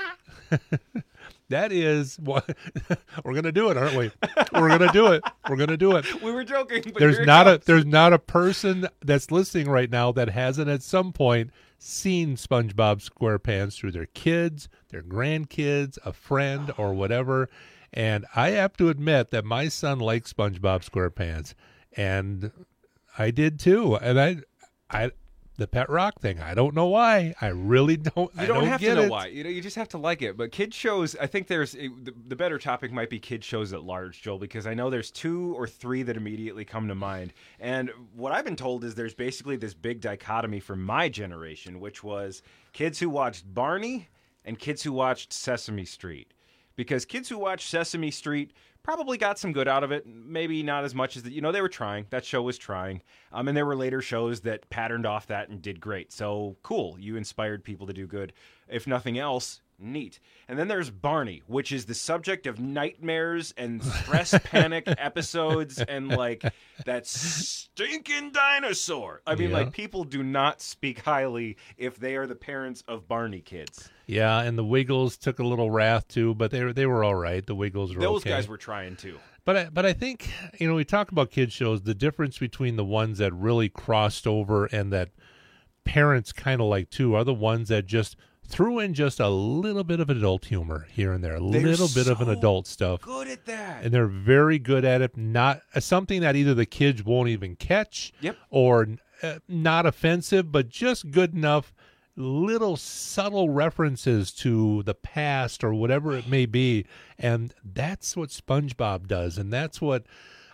That is what we're going to do it, aren't we? We're going to do it. We're going to do it. We were joking, but there's not a person that's listening right now that hasn't at some point seen SpongeBob SquarePants through their kids, their grandkids, a friend, or whatever. And I have to admit that my son likes SpongeBob SquarePants, and I did too. And I the pet rock thing. I don't know why. I really don't. You don't have to know it. why. You just have to like it. But kid shows, I think the better topic might be kid shows at large, Joel, because I know there's 2 or 3 that immediately come to mind. And what I've been told is there's basically this big dichotomy for my generation, which was kids who watched Barney and kids who watched Sesame Street. Because kids who watched Sesame Street probably got some good out of it. Maybe not as much as they were trying. That show was trying. And there were later shows that patterned off that and did great. So cool. You inspired people to do good. If nothing else, neat. And then there's Barney, which is the subject of nightmares and stress panic episodes and like that stinking dinosaur. I mean, like people do not speak highly if they are the parents of Barney kids. Yeah, and the Wiggles took a little wrath too, but they were all right. The Wiggles were Those okay. guys were trying too. But I think, we talk about kids shows, the difference between the ones that really crossed over and that parents kind of like too are the ones that just threw in just a little bit of adult humor here and there, a little bit of an adult stuff. Good at that. And they're very good at it. Not something that either the kids won't even catch or not offensive, but just good enough little subtle references to the past or whatever it may be. And that's what SpongeBob does. And that's what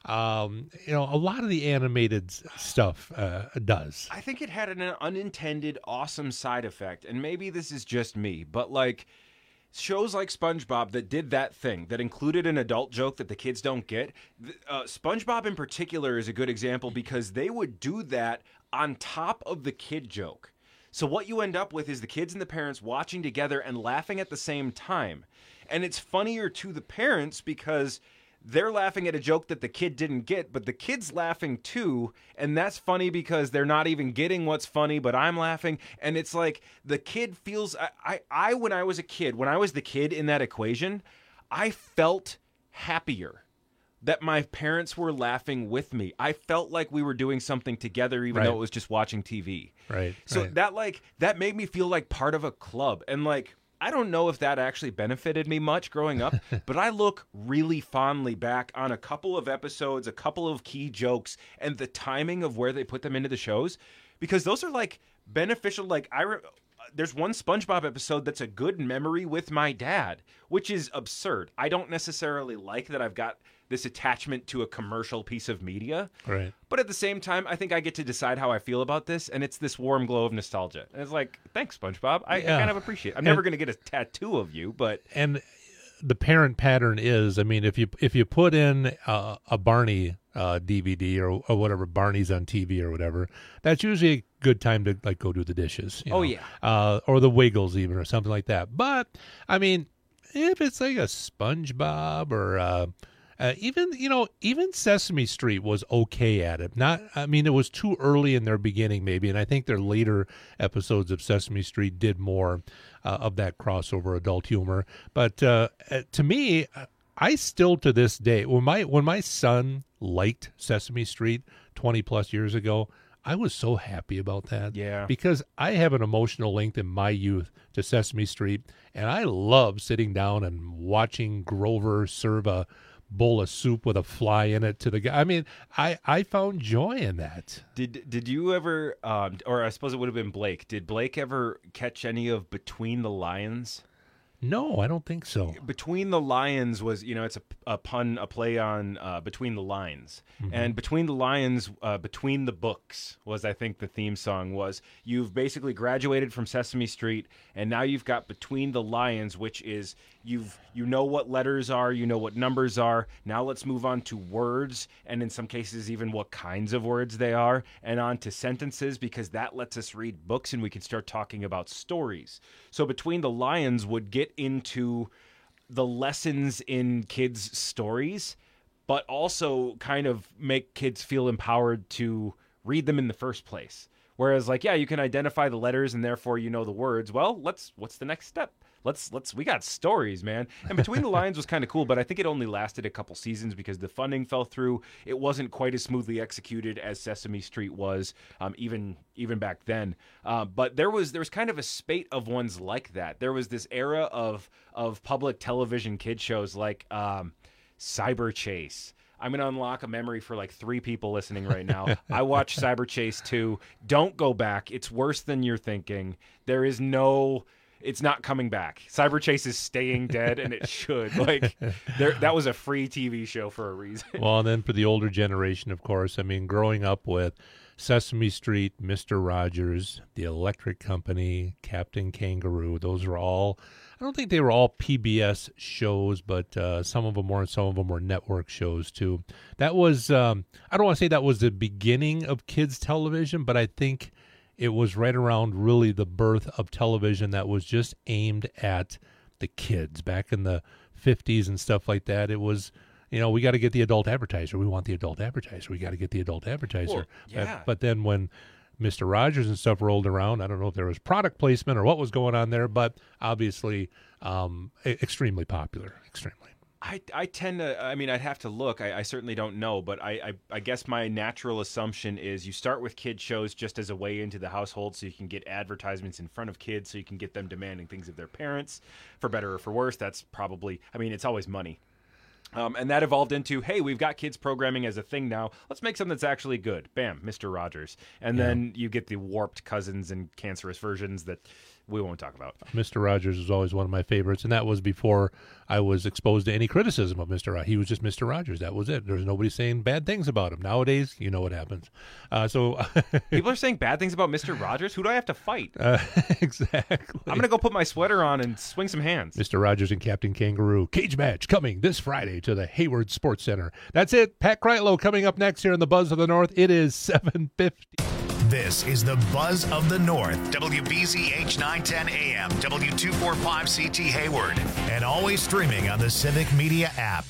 a lot of the animated stuff does. I think it had an unintended awesome side effect, and maybe this is just me, but like shows like SpongeBob that did that thing, that included an adult joke that the kids don't get. SpongeBob in particular is a good example because they would do that on top of the kid joke. So what you end up with is the kids and the parents watching together and laughing at the same time. And it's funnier to the parents because they're laughing at a joke that the kid didn't get, but the kid's laughing too, and that's funny because they're not even getting what's funny, but I'm laughing, and it's like the kid feels... I when I was a kid, when I was the kid in that equation, I felt happier that my parents were laughing with me. I felt like we were doing something together, even though it was just watching TV. Right. So that made me feel like part of a club, and like... I don't know if that actually benefited me much growing up, but I look really fondly back on a couple of episodes, a couple of key jokes, and the timing of where they put them into the shows, because those are like beneficial. Like there's one SpongeBob episode that's a good memory with my dad, which is absurd. I don't necessarily like that I've got this attachment to a commercial piece of media. Right. But at the same time, I think I get to decide how I feel about this, and it's this warm glow of nostalgia. And it's like, thanks, SpongeBob. I kind of appreciate it. I'm never going to get a tattoo of you, but... And the parent pattern is, I mean, if you put in a Barney DVD or whatever, Barney's on TV or whatever, that's usually a good time to like go do the dishes. Oh, yeah. Or the Wiggles even or something like that. But, I mean, if it's like a SpongeBob or... even Sesame Street was okay at it. It was too early in their beginning maybe, and I think their later episodes of Sesame Street did more of that crossover adult humor. But to me, I still to this day, when my son liked Sesame Street 20 plus years ago, I was so happy about that. Yeah. Because I have an emotional link in my youth to Sesame Street, and I love sitting down and watching Grover serve a bowl of soup with a fly in it to the guy. I mean, I found joy in that. Did you ever, or I suppose it would have been Blake, did Blake ever catch any of Between the Lions? No, I don't think so. Between the Lions was, it's a pun, a play on Between the Lines. Mm-hmm. And Between the Lions, Between the Books was, I think, the theme song was, you've basically graduated from Sesame Street, and now you've got Between the Lions, which is, you know what letters are, you know what numbers are. Now let's move on to words, and in some cases even what kinds of words they are, and on to sentences, because that lets us read books and we can start talking about stories. So Between the Lions would get into the lessons in kids' stories, but also kind of make kids feel empowered to read them in the first place. Whereas, like, yeah, you can identify the letters and therefore you know the words. Well, what's the next step? We got stories, man. And Between the Lions was kind of cool, but I think it only lasted a couple seasons because the funding fell through. It wasn't quite as smoothly executed as Sesame Street was, even back then. But there was kind of a spate of ones like that. There was this era of public television kid shows like Cyber Chase. I'm going to unlock a memory for like 3 people listening right now. I watched Cyber Chase 2. Don't go back. It's worse than you're thinking. There is no... It's not coming back. Cyber Chase is staying dead, and it should. Like, that was a free TV show for a reason. Well, and then for the older generation, of course, I mean, growing up with Sesame Street, Mr. Rogers, The Electric Company, Captain Kangaroo, those were all, I don't think they were all PBS shows, but some of them were, and some of them were network shows too. That was, I don't want to say that was the beginning of kids television, but I think it was right around really the birth of television that was just aimed at the kids back in the 50s and stuff like that. It was, we got to get the adult advertiser. We want the adult advertiser. We got to get the adult advertiser. Well, yeah. But then when Mr. Rogers and stuff rolled around, I don't know if there was product placement or what was going on there, but obviously extremely popular, extremely. I tend to, I mean, I'd have to look. I certainly don't know, but I guess my natural assumption is you start with kid shows just as a way into the household so you can get advertisements in front of kids, so you can get them demanding things of their parents, for better or for worse. That's probably, I mean, it's always money. And that evolved into, hey, we've got kids programming as a thing now. Let's make something that's actually good. Bam, Mr. Rogers. And then you get the warped cousins and cancerous versions that we won't talk about. Mr. Rogers was always one of my favorites, and that was before I was exposed to any criticism of Mr. Rogers. He was just Mr. Rogers. That was it. There's nobody saying bad things about him. Nowadays, you know what happens. So people are saying bad things about Mr. Rogers? Who do I have to fight? Exactly. I'm going to go put my sweater on and swing some hands. Mr. Rogers and Captain Kangaroo. Cage match coming this Friday to the Hayward Sports Center. That's it. Pat Kreitlow coming up next here in the Buzz of the North. It is 7:50. This is the Buzz of the North, WBZH 910 AM, W245CT Hayward, and always streaming on the Civic Media app.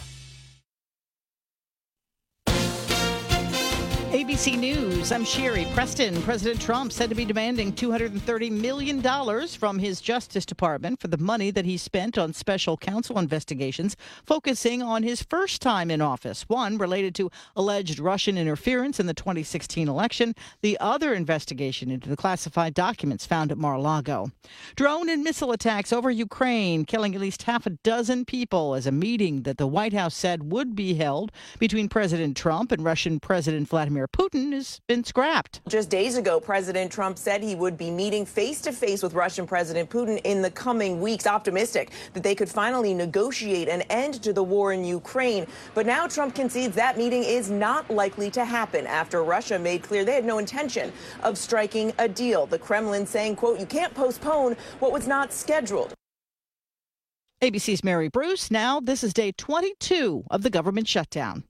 ABC News, I'm Sherry Preston. President Trump said to be demanding $230 million from his Justice Department for the money that he spent on special counsel investigations, focusing on his first time in office. One related to alleged Russian interference in the 2016 election. The other investigation into the classified documents found at Mar-a-Lago. Drone and missile attacks over Ukraine, killing at least half a dozen people as a meeting that the White House said would be held between President Trump and Russian President Vladimir Putin has been scrapped. Just days ago, President Trump said he would be meeting face-to-face with Russian President Putin in the coming weeks, optimistic that they could finally negotiate an end to the war in Ukraine. But now Trump concedes that meeting is not likely to happen after Russia made clear they had no intention of striking a deal. The Kremlin saying, quote, you can't postpone what was not scheduled. ABC's Mary Bruce. Now, this is day 22 of the government shutdown.